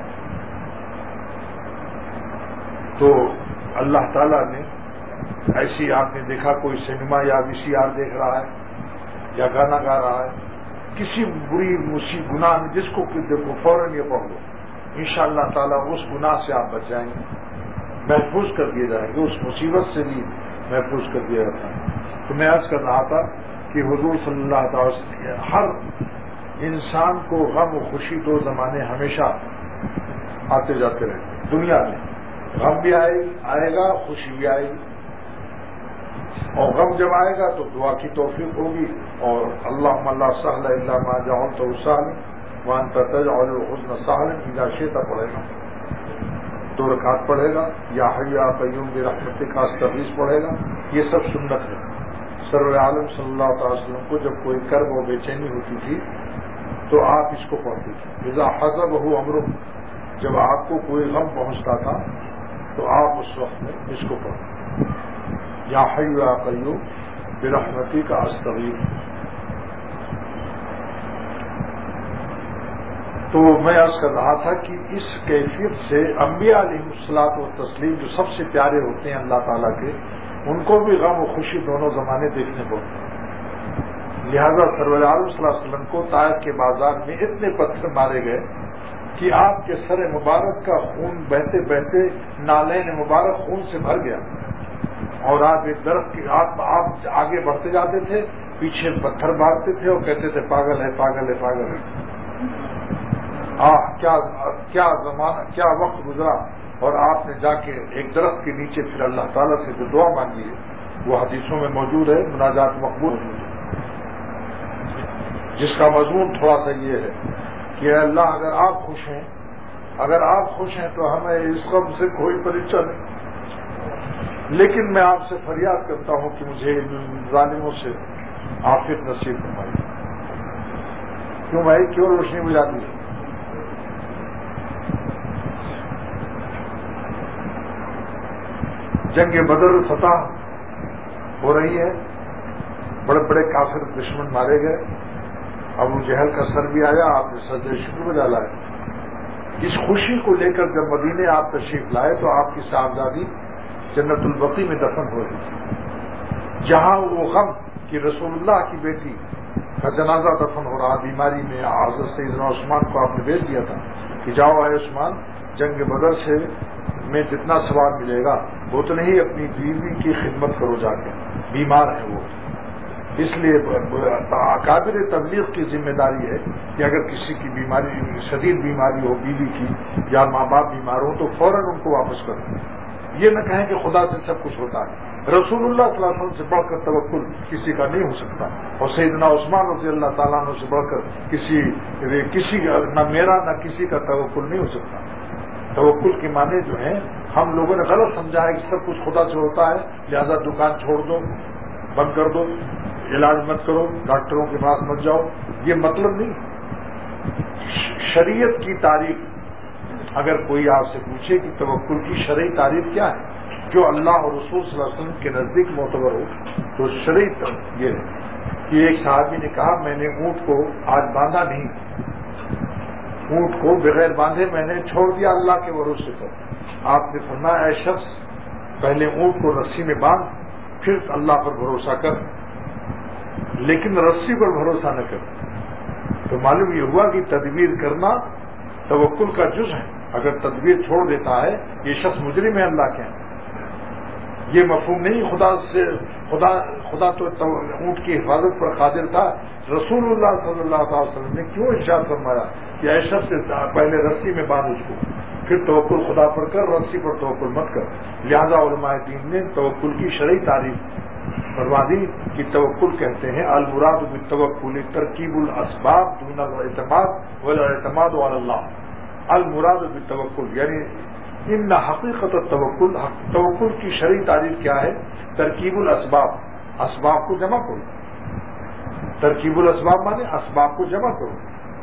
تو اللہ تعالیٰ نے ایسی آپ نے دیکھا کوئی سنیما یا VCR دیکھ رہا ہے یا گانا گا رہا ہے، کسی بری گناہ میں جس کو دیکھو فوراً یہ پڑھ لو، انشاءاللہ تعالیٰ اس گناہ سے آپ بچ جائیں گے، محفوظ کر دیے جائیں گے، اس مصیبت سے بھی محفوظ کر دیا جاتا ہے. تو میں عرض کر رہا تھا کہ حضور صلی اللہ تعالی وسلم ہر انسان کو غم و خوشی 2 زمانے ہمیشہ آتے جاتے رہتے. دنیا میں غم بھی آئے گا، خوشی بھی آئے گی. اور غم جب آئے گا تو دعا کی توفیق ہوگی اور اللہم لا سہل الا ما جعلتہ سہلا وانت تجعل الحزن سہلا اذا شئت پڑھے گا. 2 رکعت پڑھے گا، یا حی یا قیوم برحمتک استغیث پڑھے گا. یہ سب سنت ہے. سرور عالم صلی اللہ تعالی وسلم کو جب کوئی کرب و بے چینی ہوتی تھی تو آپ اس کو پڑھتے تھے. اذا حزبہ امر، جب آپ کو کوئی غم پہنچتا تھا تو آپ اس وقت میں اس کو پڑھتے. یا حی یا قیوم برحمتک استغیث. تو میں عرض کر رہا تھا کہ اس کیفیت سے انبیاء علیہ الصلوۃ والتسلیم جو سب سے پیارے ہوتے ہیں اللہ تعالیٰ کے، ان کو بھی غم و خوشی دونوں زمانے دیکھنے کو. لہذا سرور عالم صلی اللہ علیہ وسلم کو طائف کے بازار میں اتنے پتھر مارے گئے کہ آپ کے سر مبارک کا خون بہتے بہتے نالین مبارک خون سے بھر گیا. اور آپ ایک درخت کی آپ آگے بڑھتے جاتے تھے، پیچھے پتھر مارتے تھے اور کہتے تھے پاگل ہے پاگل ہے پاگل ہے. کیا زمانہ، کیا وقت گزرا. اور آپ نے جا کے ایک درخت کے نیچے پھر اللہ تعالیٰ سے جو دعا مانگی ہے وہ حدیثوں میں موجود ہے، مناجات مقبول، جس کا مضمون تھوڑا سا یہ ہے کہ اللہ اگر آپ خوش ہیں تو ہمیں اس غم سے کوئی پریشانی نہیں. لیکن میں آپ سے فریاد کرتا ہوں کہ مجھے ان ظالموں سے عافیت نصیب فرمائیے. کیوں بھائی، کیوں روشنی بجھاتی ہے؟ جنگ بدر فتح ہو رہی ہے، بڑے بڑے کافر دشمن مارے گئے، ابو جہل کا سر بھی آیا، آپ نے سجدہ شکر میں ڈالا ہے. اس خوشی کو لے کر جب مدینے آپ تشریف لائے تو آپ کی صاحبزادی جنت البقیع میں دفن ہو رہی تھی، جہاں وہ غم کہ رسول اللہ کی بیٹی کا جنازہ دفن ہو رہا بیماری میں. حضرت سیدنا عثمان کو آپ نے بھیج دیا تھا کہ جاؤ اے عثمان، جنگ بدر سے میں جتنا ثواب ملے گا اتنے ہی اپنی بیوی کی خدمت کرو، جا کے بیمار ہے وہ. اس لیے اکابر تبلیغ کی ذمہ داری ہے کہ اگر کسی کی بیماری، شدید بیماری ہو بیوی کی یا ماں باپ بیمار ہو تو فوراً ان کو واپس کر دیں. یہ نہ کہیں کہ خدا سے سب کچھ ہوتا ہے. رسول اللہ صلی اللہ علیہ وسلم سے بڑھ کر توکل کسی کا نہیں ہو سکتا، اور سیدنا عثمان رضی اللہ تعالیٰ عنہ سے بڑھ کر کسی نہ میرا نہ کسی کا توکل نہیں ہو سکتا. توکل کے معنی جو ہیں ہم لوگوں نے غلط سمجھا ہے کہ سب کچھ خدا سے ہوتا ہے، لہذا دکان چھوڑ دو، بند کر دو، علاج مت کرو، ڈاکٹروں کے پاس مت جاؤ. یہ مطلب نہیں. شریعت کی تعریف اگر کوئی آپ سے پوچھے کہ توکل کی شرعی تعریف کیا ہے جو اللہ اور رسول صلی اللہ علیہ وسلم کے نزدیک معتبر ہو، تو شرعی یہ ہے کہ ایک صحابی نے کہا میں نے اونٹ کو آج باندھا نہیں، اونٹ کو بغیر باندھے میں نے چھوڑ دیا اللہ کے بھروسے پر. آپ نے فرمایا اے شخص پہلے اونٹ کو رسی میں باندھ پھر اللہ پر بھروسہ کر، لیکن رسی پر بھروسہ نہ کر. تو معلوم یہ ہوا کہ تدبیر کرنا توکل کا جز ہے. اگر تدبیر چھوڑ دیتا ہے یہ شخص مجرم ہے اللہ کے. یہ مفہوم نہیں خدا تو اونٹ کی حفاظت پر قادر تھا. رسول اللہ صلی اللہ علیہ وسلم نے کیوں ارشاد فرمایا کہ اے شخص پہلے رسی میں باندھ اس کو پھر توکل خدا پر کر، رسی پر توکل مت کر. لہذا علماء دین نے توکل کی شرعی تعریف فرما دی کہ توکل کہتے ہیں المراد بالتوکل ترکیب الاسباب دون الاعتماد والاعتماد علی اللہ. المراد بالتوکل یعنی ان حقیقت التوکل، توکل کی شرعی تعریف کیا ہے؟ ترکیب الاسباب، اسباب کو جمع کرو. ترکیب الاسباب مانے اسباب کو جمع کرو.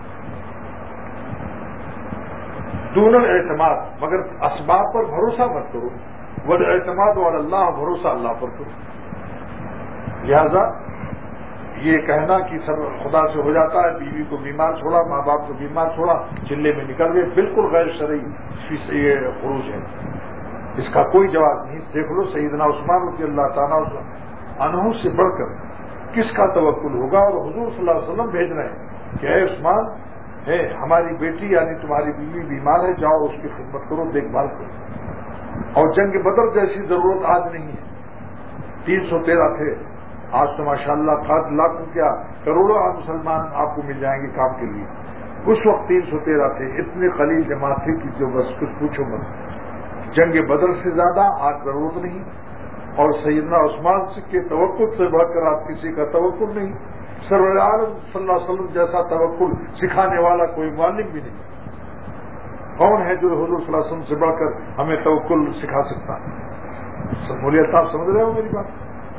دون الاعتماد مگر اسباب پر بھروسہ مت کرو. والاعتماد علی اللہ، بھروسہ اللہ پر کرو. لہذا یہ کہنا کہ سب خدا سے ہو جاتا ہے، بیوی کو بیمار چھوڑا، ماں باپ کو بیمار چھوڑا، چلے میں نکل گئے، بالکل غیر شرعی یہ خروج ہے. اس کا کوئی جواز نہیں. دیکھ لو سیدنا عثمان رضی اللہ تعالیٰ عنہ سے بڑھ کر کس کا توکل ہوگا، اور حضور صلی اللہ علیہ وسلم بھیج رہے ہیں کہ اے عثمان، ہے ہماری بیٹی یعنی تمہاری بیوی بیمار ہے، جاؤ اس کی خدمت کرو، دیکھ بھال کرو. اور جنگ بدر جیسی ضرورت آج نہیں ہے. 313 تھے، آج تو ماشاءاللہ 7 لاکھ کیا کروڑوں مسلمان آپ کو مل جائیں گے کام کے لیے. اس وقت 313 تھے. اتنے قلیل جماعت تھی کہ جو بس کچھ پوچھو مت. جنگ بدر سے زیادہ آج ضرورت نہیں، اور سیدنا عثمان کے توکل سے بڑھ کر آج کسی کا توکل نہیں. سرور عالم صلی اللہ علیہ وسلم جیسا توکل سکھانے والا کوئی معلم بھی نہیں. کون ہے جو حضور صلی اللہ علیہ وسلم سے بڑھ کر ہمیں توکل سکھا سکتا ہے؟ مولیت صاحب سمجھ رہے ہو میری بات؟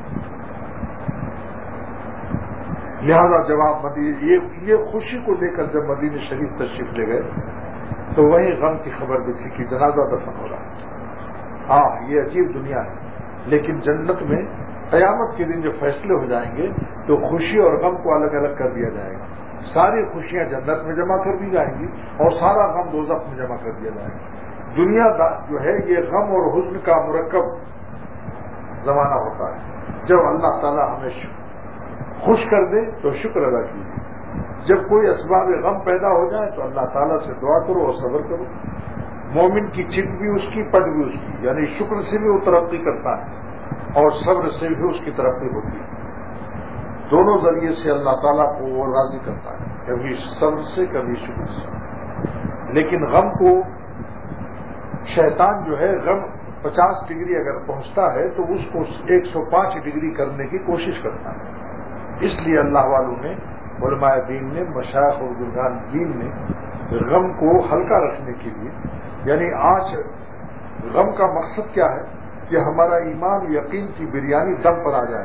لہذا جواب یہ خوشی کو لے کر جب مدینہ شریف تشریف لے گئے تو وہیں غم کی خبر بھی تھی کہ جنازہ دفن ہو رہا ہے. یہ عجیب دنیا ہے. لیکن جنت میں قیامت کے دن جو فیصلے ہو جائیں گے تو خوشی اور غم کو الگ الگ کر دیا جائے گا. ساری خوشیاں جنت میں جمع کر دی جائیں گی اور سارا غم دوزخ میں جمع کر دیا جائے گا. دنیا جو ہے یہ غم اور حزن کا مرکب زمانہ ہوتا ہے. جب اللہ تعالیٰ ہمیں خوش کر دے تو شکر ادا کیجیے. جب کوئی اسباب غم پیدا ہو جائے تو اللہ تعالیٰ سے دعا کرو اور صبر کرو. مومن کی چٹ بھی اس کی، پٹ بھی اس کی، یعنی شکر سے بھی وہ ترقی کرتا ہے اور صبر سے بھی اس کی ترقی ہوتی ہے. دونوں ذریعے سے اللہ تعالیٰ کو وہ راضی کرتا ہے، کبھی صبر سے کبھی شکر سے. لیکن غم کو شیطان جو ہے غم 50 ڈگری اگر پہنچتا ہے تو اس کو 105 ڈگری کرنے کی کوشش کرتا ہے. اس لیے اللہ والوں نے، علماء دین نے، مشائخ اور بزرگان دین نے غم کو ہلکا رکھنے کے لیے، یعنی آج غم کا مقصد کیا ہے کہ ہمارا ایمان و یقین کی بریانی دم پر آ جائے.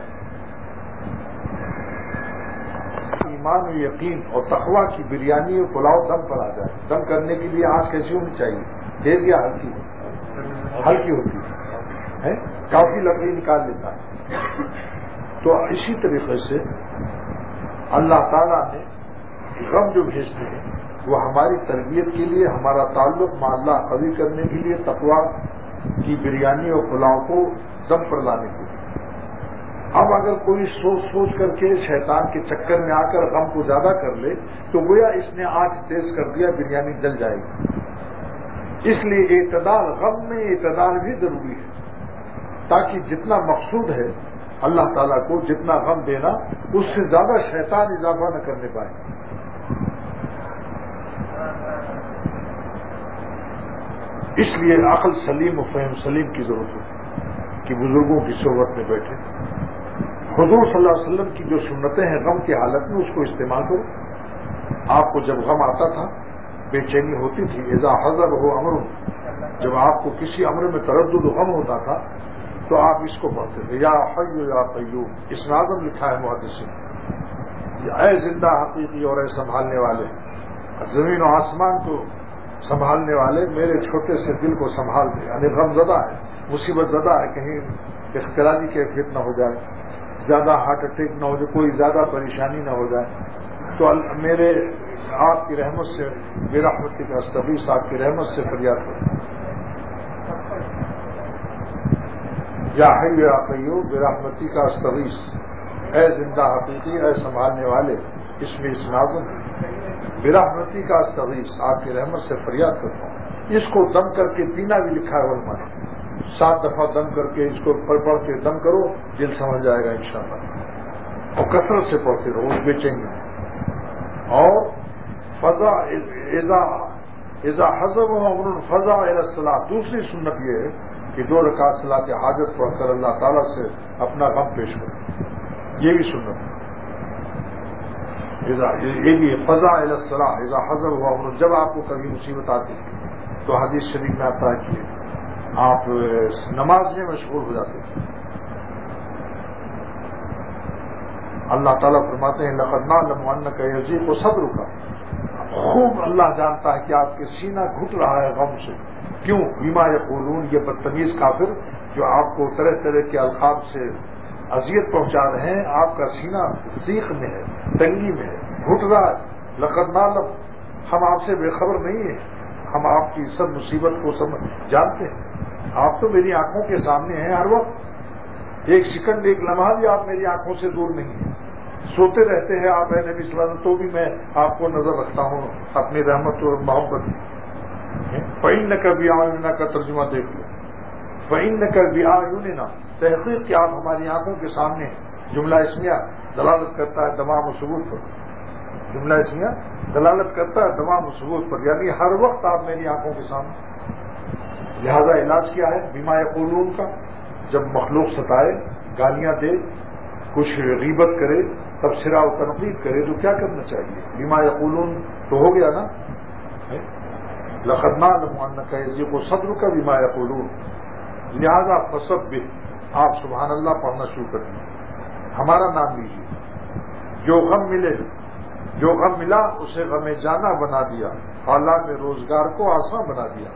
ایمان و یقین اور تقویٰ کی بریانی اور پلاؤ دم پر آ جائے. دم کرنے کے لیے آنچ کیسی ہونی چاہیے؟ تیز یا ہلکی؟ ہلکی ہوتی ہے. کافی لکڑی نکال لیتا ہے. تو اسی طریقے سے اللہ تعالیٰ نے غم جو بھیجتے ہیں وہ ہماری تربیت کے لیے، ہمارا تعلق مع اللہ قوی کرنے کے لیے، تقویٰ کی بریانی اور پلاؤ کو دم پر لانے کے لیے. اب اگر کوئی سوچ کر کے شیطان کے چکر میں آ کر غم کو زیادہ کر لے تو گویا اس نے آنچ تیز کر دیا، بریانی جل جائے گی. اس لیے اعتدال، غم میں اعتدال بھی ضروری ہے تاکہ جتنا مقصود ہے اللہ تعالیٰ کو جتنا غم دینا اس سے زیادہ شیطان اضافہ نہ کرنے پائے. اس لیے عقل سلیم و فہم سلیم کی ضرورت ہے کہ بزرگوں کی صحبت میں بیٹھے. حضور صلی اللہ علیہ وسلم کی جو سنتیں ہیں غم کی حالت میں اس کو استعمال کرو. آپ کو جب غم آتا تھا، بے چینی ہوتی تھی، اذا حضر ہو امر، جب آپ کو کسی امر میں تردد و غم ہوتا تھا تو آپ اس کو پڑھتے تھے، یا حی یا قیوم. اس میں اعظم لکھا ہے محدثین، اے زندہ حقیقی اور اے سنبھالنے والے، زمین و آسمان کو سنبھالنے والے، میرے چھوٹے سے دل کو سنبھال دے. یعنی غم زدہ ہے، مصیبت زدہ ہے، کہیں اختلالی کیفیت نہ ہو جائے، زیادہ ہارٹ اٹیک نہ ہو جائے، کوئی زیادہ پریشانی نہ ہو جائے. تو میرے آپ کی رحمت سے، برحمتی کا استغیث، آپ کی رحمت سے فریاد کروں. یا حی یا قیوم برحمتی کا استغیث، اے زندہ حقیقی، اے سنبھالنے والے. اس میں اس نازم برحمتی کا استغیث، آپ کی رحمت سے فریاد کرتا ہوں. اس کو دم کر کے پینا بھی لکھا ہے علماء نے. 7 دفعہ دم کر کے اس کو پڑھ کے دم کرو، دل سمجھ جائے گا انشاءاللہ. اور کثرت سے پڑھتے رہو اس بے چینی. اور فضا اذا حضب امر فضا الی الصلاۃ. دوسری سنت یہ ہے کہ 2 رکعت صلاۃ حاجت پڑھ کر اللہ تعالیٰ سے اپنا غم پیش کرو. یہ بھی سنت ہے. یہ بھی فضا الی الصلاۃ اذا حضب امر. جب آپ کو کبھی مصیبت آتی تو حدیث شریف میں آتا ہے کہ آپ نماز میں مشغول ہو جاتے ہیں. اللہ تعالیٰ فرماتے ہیں لقد نعلم انک یضیق صدرک. خوب اللہ جانتا ہے کہ آپ کے سینہ گھٹ رہا ہے غم سے. کیوں؟ بما یقولون، یہ بدتمیز کافر جو آپ کو طرح طرح کے القاب سے اذیت پہنچا رہے ہیں، آپ کا سینہ ضیق میں ہے، تنگی میں ہے، گھٹ رہا ہے. لقد نعلم، ہم آپ سے بے خبر نہیں ہیں، ہم آپ کی سب مصیبت کو جانتے ہیں. آپ تو میری آنکھوں کے سامنے ہیں ہر وقت. ایک سیکنڈ، ایک لمحہ بھی آپ میری آنکھوں سے دور نہیں ہیں. سوتے رہتے ہیں آپ، اے نبی صلی اللہ علیہ وسلم، تو بھی میں آپ کو نظر رکھتا ہوں اپنی رحمت اور محبت میں. فَإِنَّكَ بِأَعْيُنِنَا کا ترجمہ دیکھ لو. فَإِنَّكَ بِأَعْيُنِنَا، تحقیق کہ آپ ہماری آنکھوں کے سامنے ہیں. جملہ اسمیہ دلالت کرتا ہے تمام و ثبوت پر. جملہ اسمیہ دلالت کرتا ہے تمام و ثبوت پر، یعنی ہر وقت آپ میری آنکھوں کے سامنے. لہذا علاج کیا ہے بما یقولون کا؟ جب مخلوق ستائے، گالیاں دے، کچھ غیبت کرے، تبصرہ و تنقید کرے تو کیا کرنا چاہیے؟ بما یقولون تو ہو گیا نا. لقد نعلم انک یضیق صدرک بما یقولون. لہذا فسبح، آپ سبحان اللہ پڑھنا شروع کر دیں. ہمارا نام لیجیے. جو غم ملے، جو غم ملا اسے غم جانا بنا دیا. اعلام روزگار کو آسان بنا دیا.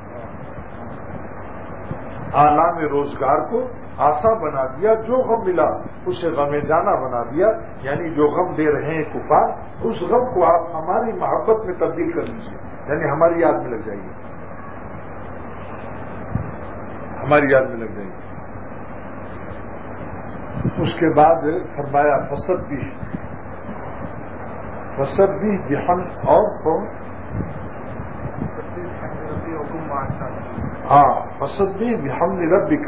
اعلام روزگار کو آسان بنا دیا. جو غم ملا اسے غم جانا بنا دیا. یعنی جو غم دے رہے ہیں کفار، اس غم کو آپ ہماری محبت میں تبدیل کر لیجیے. یعنی ہماری یاد میں لگ جائیے، ہماری یاد میں لگ جائیے. اس کے بعد فرمایا فسبح بحمد، اور فسبح بحمد ربک.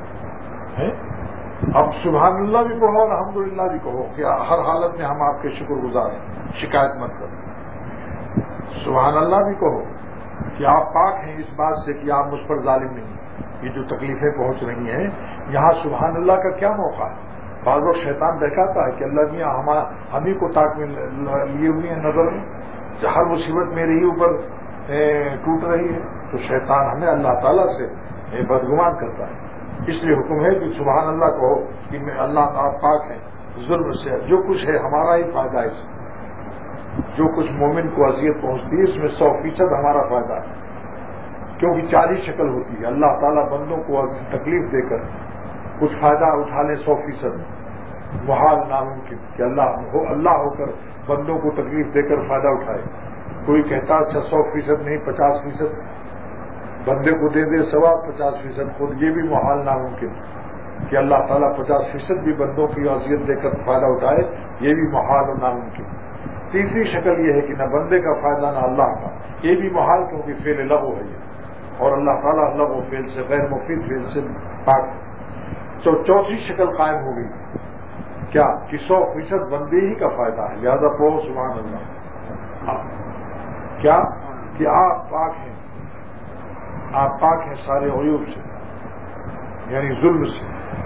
اب سبحان اللہ بھی کہو اور الحمدللہ بھی کہو کہ ہر حالت میں ہم آپ کے شکر گزار ہیں، شکایت مت کرو. سبحان اللہ بھی کہو کہ آپ پاک ہیں اس بات سے کہ آپ مجھ پر ظالم نہیں. یہ جو تکلیفیں پہنچ رہی ہیں یہاں سبحان اللہ کا کیا موقع ہے؟ بعض وقت شیطان بہکاتا ہے کہ اللہ میاں ہم ہی کو تاک میں لیے ہوئے ہیں نظر میں، ہر مصیبت میرے ہی اوپر ٹوٹ رہی ہے. تو شیطان ہمیں اللہ تعالیٰ سے بدگمان کرتا ہے. اس لیے حکم ہے کہ سبحان اللہ کہو کہ میں اللہ آپ پاک ہیں ظلم سے. جو کچھ ہے ہمارا ہی فائدہ ہے. جو کچھ مومن کو اذیت پہنچتی ہے اس میں 100% ہمارا فائدہ ہے, کیونکہ 40 شکل ہوتی ہے. اللہ تعالیٰ بندوں کو تکلیف دے کر کچھ فائدہ اٹھا لے 100%. محال ناممکن کہ اللہ ہو کر بندوں کو تکلیف دے کر فائدہ اٹھائے. کوئی کہتا اچھا 100% نہیں 50% بندے کو دے دے ثواب 50% خود, یہ بھی محال ناممکن کہ اللہ تعالیٰ 50% بھی بندوں کی اذیت دے کر فائدہ اٹھائے, یہ بھی محال و ناممکن. تیسری شکل یہ ہے کہ نہ بندے کا فائدہ نہ اللہ کا, یہ بھی محال کیونکہ فعل لغو ہے یہ, اور اللہ تعالیٰ لغو فعل سے غیر مفید فعل سے پاک ہے. تو چوتھی شکل قائم ہو گئی کیا کہ 100% بندے ہی کا فائدہ ہے, لہذا پڑھو سبحان اللہ. کیا کہ آپ پاک ہیں, آپ پاک ہیں سارے عیوب سے, یعنی ظلم سے.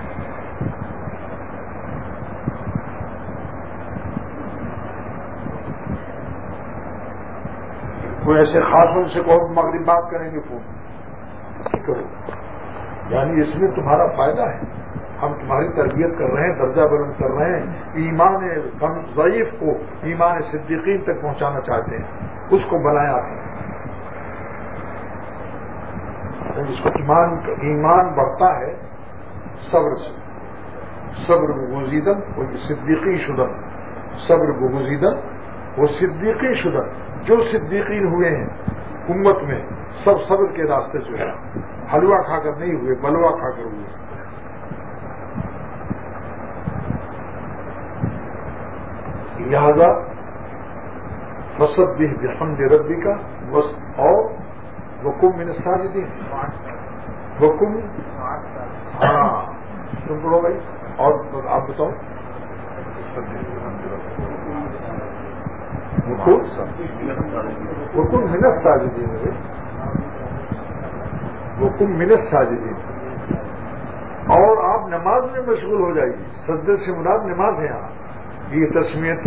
کوئی ایسے خاص ان سے کہو مغرب بات کریں گے فون کرو, یعنی اس میں تمہارا فائدہ ہے. ہم تمہاری تربیت کر رہے ہیں, درجہ بلند کر رہے ہیں, ایمان کم ضعیف کو ایمان صدیقین تک پہنچانا چاہتے ہیں, اس کو بنایا ہے. جس کو ایمان بڑھتا ہے صبر سے, صبر بگزیدن وہ صدیقی شدن, صبر بگزیدن وہ صدیقی شدن. جو صدیقین ہوئے ہیں امت میں سب صبر کے راستے سے ہوئے, حلوہ کھا کر نہیں ہوئے, بلوا کھا کر ہوئے. لہذا فسبح بحمد ربک اور وکن من الساجدین, وکن ہاں تم پڑھو بھائی, اور آپ بتاؤ. وکن من الساجدین, وکن من الساجدین, اور آپ نماز میں مشغول ہو جائیے. سجدے سے مراد نماز ہے. یہاں یہ تسمیت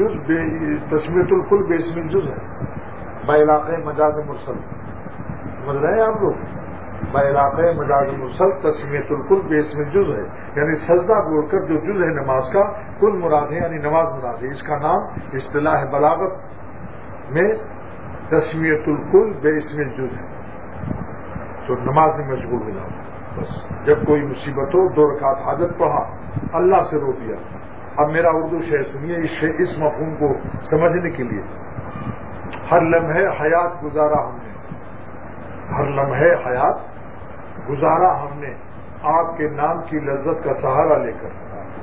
الکل باسم الجز ہے, بعلاقہ مجاز مرسل. سمجھ رہے ہیں آپ لوگ؟ بعلاقہ مجاز مرسل تسمیت الکل باسم الجز ہے, یعنی سجدہ بول کر جو جز ہے نماز کا کل مراد ہے, یعنی نماز مراد ہے. اس کا نام اصطلاح بلاغت میں تسمیت الکل باسم الجز ہے. تو نماز میں مشغول ہو جاؤ بس. جب کوئی مصیبت ہو 2 رکعت حاجت پڑھا, اللہ سے رو دیا. اب میرا اردو شعر سنیے اس مفہوم کو سمجھنے کے لیے. ہر لمحے حیات گزارا ہم نے, ہر لمحے حیات گزارا ہم نے آپ کے نام کی لذت کا سہارا لے کر.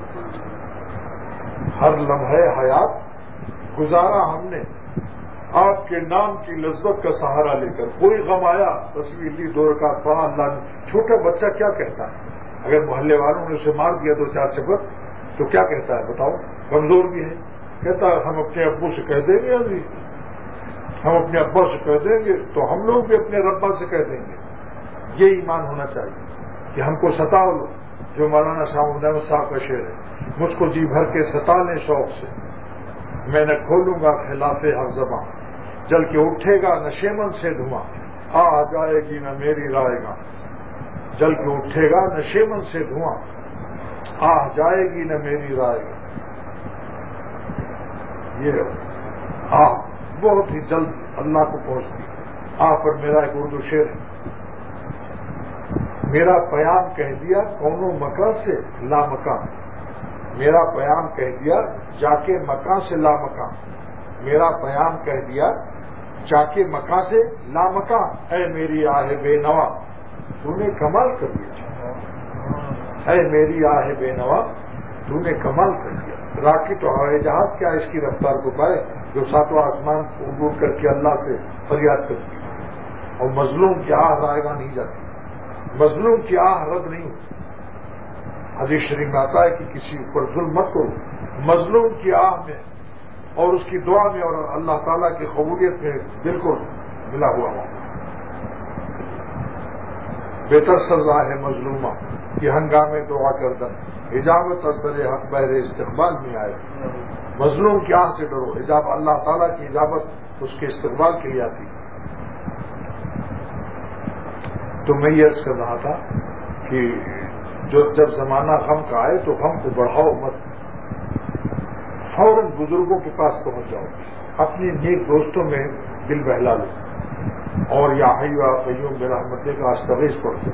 ہر لمحے حیات گزارا ہم نے آپ کے نام کی لذت کا سہارا لے کر. کوئی غم آیا تصویر لی 2 رکعت پڑھا اللہ نے. چھوٹا بچہ کیا کہتا ہے اگر محلے والوں نے اسے مار دیا 2-4 چپت تو کیا کہتا ہے بتاؤ؟ کمزور بھی ہے, کہتا ہے ہم اپنے ابو سے کہہ دیں گے, ابھی ہم اپنے ابا سے کہہ دیں گے تو ہم لوگ بھی اپنے ربا سے کہہ دیں گے. یہ ایمان ہونا چاہیے کہ ہم کو ستاؤ لو, جو مولانا شاہ محمد صاحب کا شعر ہے, مجھ کو جی بھر کے ستا لیں شوق سے, میں نہ کھولوں گا خلاف ہر زباں, جل کے اٹھے گا نشیمن سے دھواں, آ جائے گی نہ میری رائے گا. جل کے اٹھے گا نشیمن سے دھواں, آ جائے گی نہ میری رائے گا. یہ بہت ہی جلد اللہ کو پہنچتی. پر میرا ایک اردو شعر ہے, میرا پیام کہہ دیا کونوں مکان سے لا مکان, میرا پیام کہہ دیا جا کے مکان سے لا مکان, میرا پیام کہہ دیا جا کے مکان سے لا مکان. اے میری آہ بے نوا تو نے کمال کر دیا, اے میری آہ بے نوا تو نے کمال کر دیا. راکٹ اور ہوائی جہاز کیا اس کی رفتار کو پائے جو 7واں آسمان کو عبور کر کے اللہ سے فریاد کرتی ہے, اور مظلوم کی آہ رائے گاہ نہیں جاتی, مظلوم کی آہ رد نہیں ہوتی. حدیث شریف میں آتا ہے کہ کسی پر ظلم مت کرو, مظلوم کی آہ میں اور اس کی دعا میں اور اللہ تعالیٰ کی قبولیت میں بالکل ملا ہوا ہوں. بہتر سزا ہے مظلومہ کہ ہنگامے دعا کردن, اجابت اور در حق بہر استقبال میں آئے. مظلوم کی آہ سے ڈرو, اللہ تعالیٰ کی اجابت اس کے استقبال کے لیے آتی. تو میں یہ عرض کر رہا تھا کہ جو جب زمانہ غم کا آئے تو غم کو بڑھاؤ مت، فوراً بزرگوں کے پاس پہنچ جاؤ، اپنے نیک دوستوں میں دل بہلا لو، اور یا حی یا قیوم برحمتک کا استغیث پڑھتے،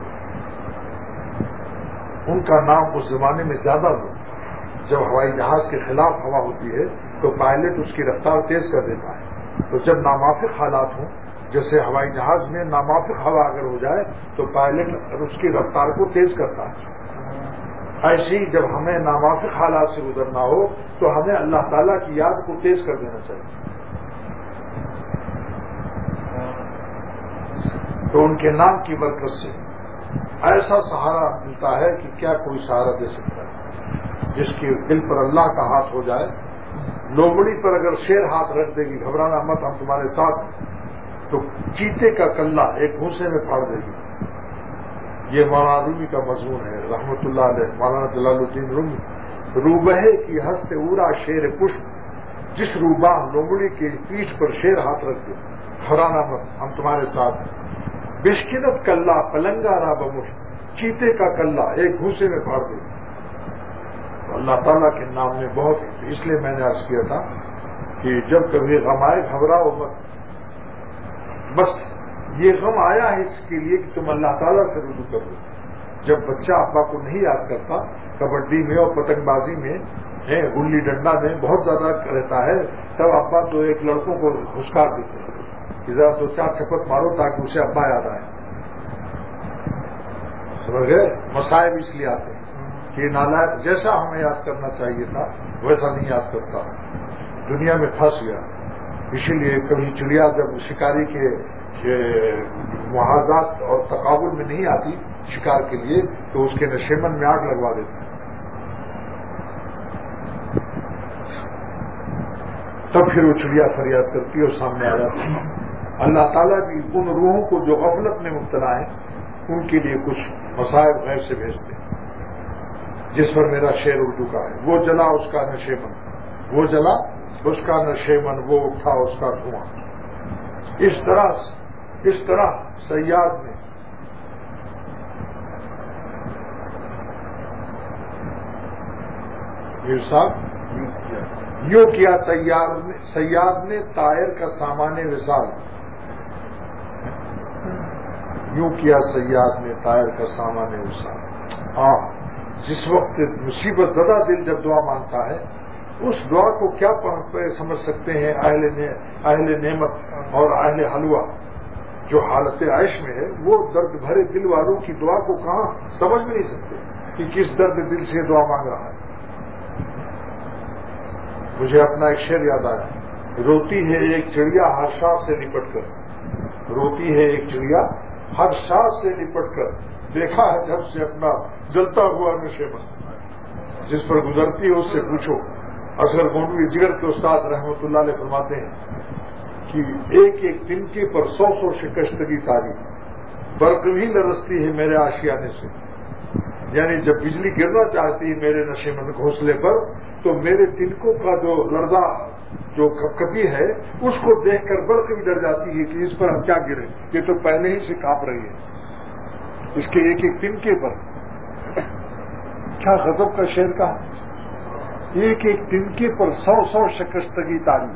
ان کا نام اس زمانے میں زیادہ لو۔ جب ہوائی جہاز کے خلاف ہوا ہوتی ہے تو پائلٹ اس کی رفتار تیز کر دیتا ہے، تو جب ناموافق حالات ہوں، جیسے ہوائی جہاز میں ناموافق ہوا اگر ہو جائے تو پائلٹ اس کی رفتار کو تیز کرتا ہے۔ ایسے ہی جب ہمیں ناموافق حالات سے گزرنا ہو تو ہمیں اللہ تعالیٰ کی یاد کو تیز کر دینا چاہیے۔ تو ان کے نام کی برکت سے ایسا سہارا ملتا ہے کہ کیا کوئی سہارا دے سکتا ہے۔ جس کے دل پر اللہ کا ہاتھ ہو جائے، لومڑی پر اگر شیر ہاتھ رکھ دے گی، گھبرانا مت، ہم تمہارے ساتھ ہیں، تو چیتے کا کلہ ایک گھونسے میں پھاڑ دے گی۔ یہ مولانا رومی کا مضمون ہے رحمت اللہ علیہ، مولانا جلال الدین رومی۔ روبہے کی ہست اورا شیر پشپ، جس روباہ لومڑی کی پیٹھ پر شیر ہاتھ رکھ دے، گھبرانا مت، ہم تمہارے ساتھ ہیں۔ بشکنت کلہ پلنگا را بمش، چیتے کا کلہ ایک گھونسے میں پھاڑ دے گی۔ اللہ تعالیٰ کے نام میں بہت ہے، اس لیے میں نے عرض کیا تھا کہ جب کبھی غم آئے گھبراؤ مت، بس یہ غم آیا ہے اس کے لیے کہ تم اللہ تعالیٰ سے رجوع کر لو۔ جب بچہ ابا کو نہیں یاد کرتا، کبڈی میں اور پتنگ بازی میں، گلی ڈنڈا میں بہت زیادہ رہتا ہے، تب ابا تو ایک لڑکوں کو ہسکار دیتے ہیں کہ ذرا دو چار چھپت مارو تاکہ اسے ابا یاد آئے۔ سمجھ گئے؟ مصائب اس لیے آتے ہیں کہ نالائق جیسا ہمیں یاد کرنا چاہیے تھا ویسا نہیں یاد کرتا، دنیا میں پھنس گیا۔ اسی لیے کبھی چڑیا جب شکاری کے محاذات اور تقابل میں نہیں آتی شکار کے لیے تو اس کے نشیمن میں آگ لگوا دیتے ہیں، تب پھر وہ چڑیا فریاد کرتی اور سامنے آ جاتی ہے۔ اللہ تعالیٰ کی ان روحوں کو جو غفلت میں مبتلا ہیں ان کے لیے کچھ مصائب غیر سے بھیجتے ہیں۔ جس پر میرا شعر اردو کا ہے، وہ جلا اس کا نشیمن، وہ جلا اس کا نشیمن، وہ اٹھا اس کا دھواں۔ اس طرح سیاد نے یہ صاحب یوں کیا، سیاد نے طائر کا سامان وصال، یوں کیا سیاد نے طائر کا سامان وصال۔ جس وقت مصیبت زدہ دل جب دعا مانگتا ہے، اس دعا کو کیا سمجھ سکتے ہیں اہل نعمت اور اہل حلوہ جو حالت عیش میں ہے، وہ درد بھرے دل والوں کی دعا کو کہاں سمجھ بھی نہیں سکتے کہ کس درد دل سے دعا مانگ رہا ہے۔ مجھے اپنا ایک شعر یاد آیا، روتی ہے ایک چڑیا ہر شاخ سے لپٹ کر، روتی ہے ایک چڑیا ہر شاخ سے لپٹ کر، دیکھا ہے جب سے اپنا جلتا ہوا نشیمن، جس پر گزرتی ہے اس سے پوچھو۔ اصغر گونڈوی جگر کے استاد رحمت اللہ علیہ فرماتے ہیں کہ ایک ایک تنکے پر 100 شکستگی تاریخ، برق بھی لرزتی ہے میرے آشیانے سے، یعنی جب بجلی گرنا چاہتی ہے میرے نشیمن گھونسلے پر تو میرے تنکوں کا جو لرزہ جو کپکپی ہے اس کو دیکھ کر برق بھی ڈر جاتی ہے کہ اس پر ہم کیا گریں، یہ تو پہلے ہی سے کانپ رہی ہے اس کے ایک ایک تنکے پر۔ کیا غضب کا شعر کہا، ایک ایک تنکے پر 100 شکستگی تاری،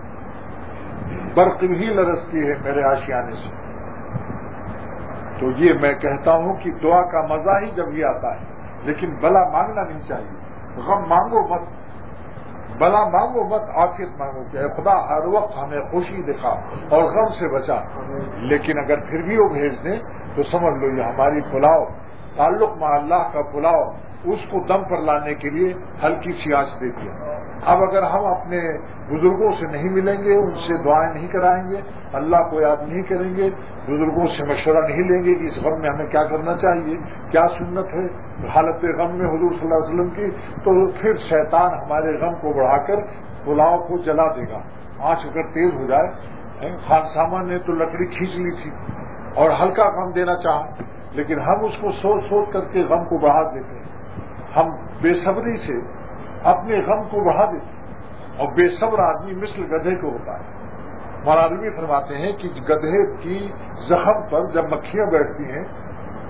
برق بھی لرزتی ہے میرے آشیانے سے۔ تو یہ میں کہتا ہوں کہ دعا کا مزہ ہی جب یہ آتا ہے، لیکن بلا مانگنا نہیں چاہیے، غم مانگو مت، بلا مانگو مت، عافیت مانگو کہ اے خدا ہر وقت ہمیں خوشی دکھا اور غم سے بچا۔ لیکن اگر پھر بھی وہ بھیج دیں تو سمجھ لو یہ ہماری پلاؤ، تعلق مع اللہ کا پلاؤ، اس کو دم پر لانے کے لیے ہلکی سی آنچ دیتی ہے۔ اب اگر ہم اپنے بزرگوں سے نہیں ملیں گے، ان سے دعائیں نہیں کرائیں گے، اللہ کو یاد نہیں کریں گے، بزرگوں سے مشورہ نہیں لیں گے کہ اس غم میں ہمیں کیا کرنا چاہیے، کیا سنت ہے حالت غم میں حضور صلی اللہ علیہ وسلم کی، تو پھر شیطان ہمارے غم کو بڑھا کر پلاؤ کو جلا دے گا۔ آنچ اگر تیز ہو جائے، خان سامان نے تو لکڑی کھینچ لی تھی اور ہلکا غم دینا چاہا، لیکن ہم اس کو سوچ سوچ کر کے غم کو بڑھا دیتے ہیں، ہم بے صبری سے اپنے غم کو بڑھا دیتے ہیں، اور بے صبر آدمی مثل گدھے کو ہوتا ہے۔ مولانا رومی فرماتے ہیں کہ گدھے کی زخم پر جب مکھیاں بیٹھتی ہیں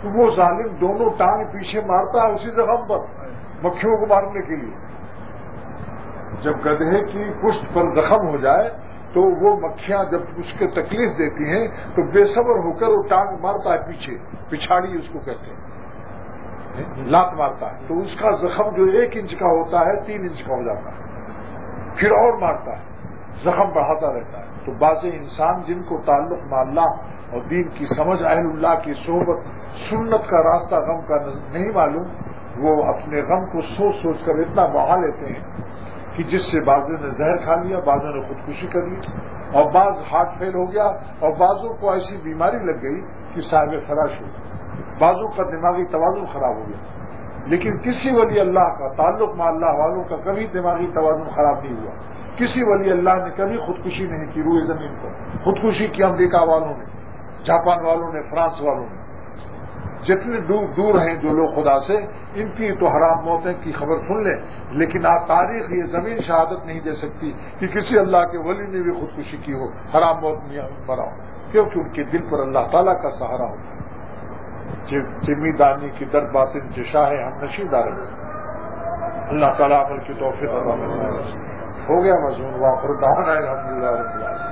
تو وہ ظالم دونوں ٹانگ پیچھے مارتا ہے اسی زخم پر مکھیوں کو مارنے کے لیے. جب گدھے کی پشت پر زخم ہو جائے تو وہ مکھیاں جب اس کے تکلیف دیتی ہیں تو بے صبر ہو کر وہ ٹانگ مارتا ہے پیچھے، پچھاڑی اس کو کہتے ہیں، لات مارتا ہے. تو اس کا زخم جو 1 انچ کا ہوتا ہے 3 انچ کا ہو جاتا ہے، پھر اور مارتا ہے، زخم بڑھاتا رہتا ہے. تو بعض انسان جن کو تعلق مع اللہ اور دین کی سمجھ، اہل اللہ کی صحبت، سنت کا راستہ غم کا نہیں معلوم، وہ اپنے غم کو سوچ سوچ کر اتنا بہا لیتے ہیں کہ جس سے بعضوں نے زہر کھا لیا، بعضوں نے خودکشی کر لی، اور بعض ہارٹ فیل ہو گیا، اور بعضوں کو ایسی بیماری لگ گئی کہ صاحب فراش ہو گیا، بعضوں کا دماغی توازن خراب ہو گیا. لیکن کسی ولی اللہ کا تعلق مع اللہ والوں کا کبھی دماغی توازن خراب نہیں ہوا. کسی ولی اللہ نے کبھی خودکشی نہیں کی روئے زمین پر. خودکشی کی امریکہ والوں نے، جاپان والوں نے، فرانس والوں نے. جتنے دور ہیں جو لوگ خدا سے، ان کی تو حرام موتیں کی خبر سن لیں، لیکن آپ تاریخ یہ زمین شہادت نہیں دے سکتی کہ کسی اللہ کے ولی نے بھی خودکشی کی ہو، حرام موت میں مرا ہو، کیونکہ ان کے دل پر اللہ تعالیٰ کا سہارا ہوتا ہے. جمی دانی کی در باطن جشا ہے ہم نشیدہ رہے. اللہ تعالیٰ عمل کی توفیق عطا فرمائے. ہو گیا مضمون واخر دعوانا الحمدللہ رب العالمین.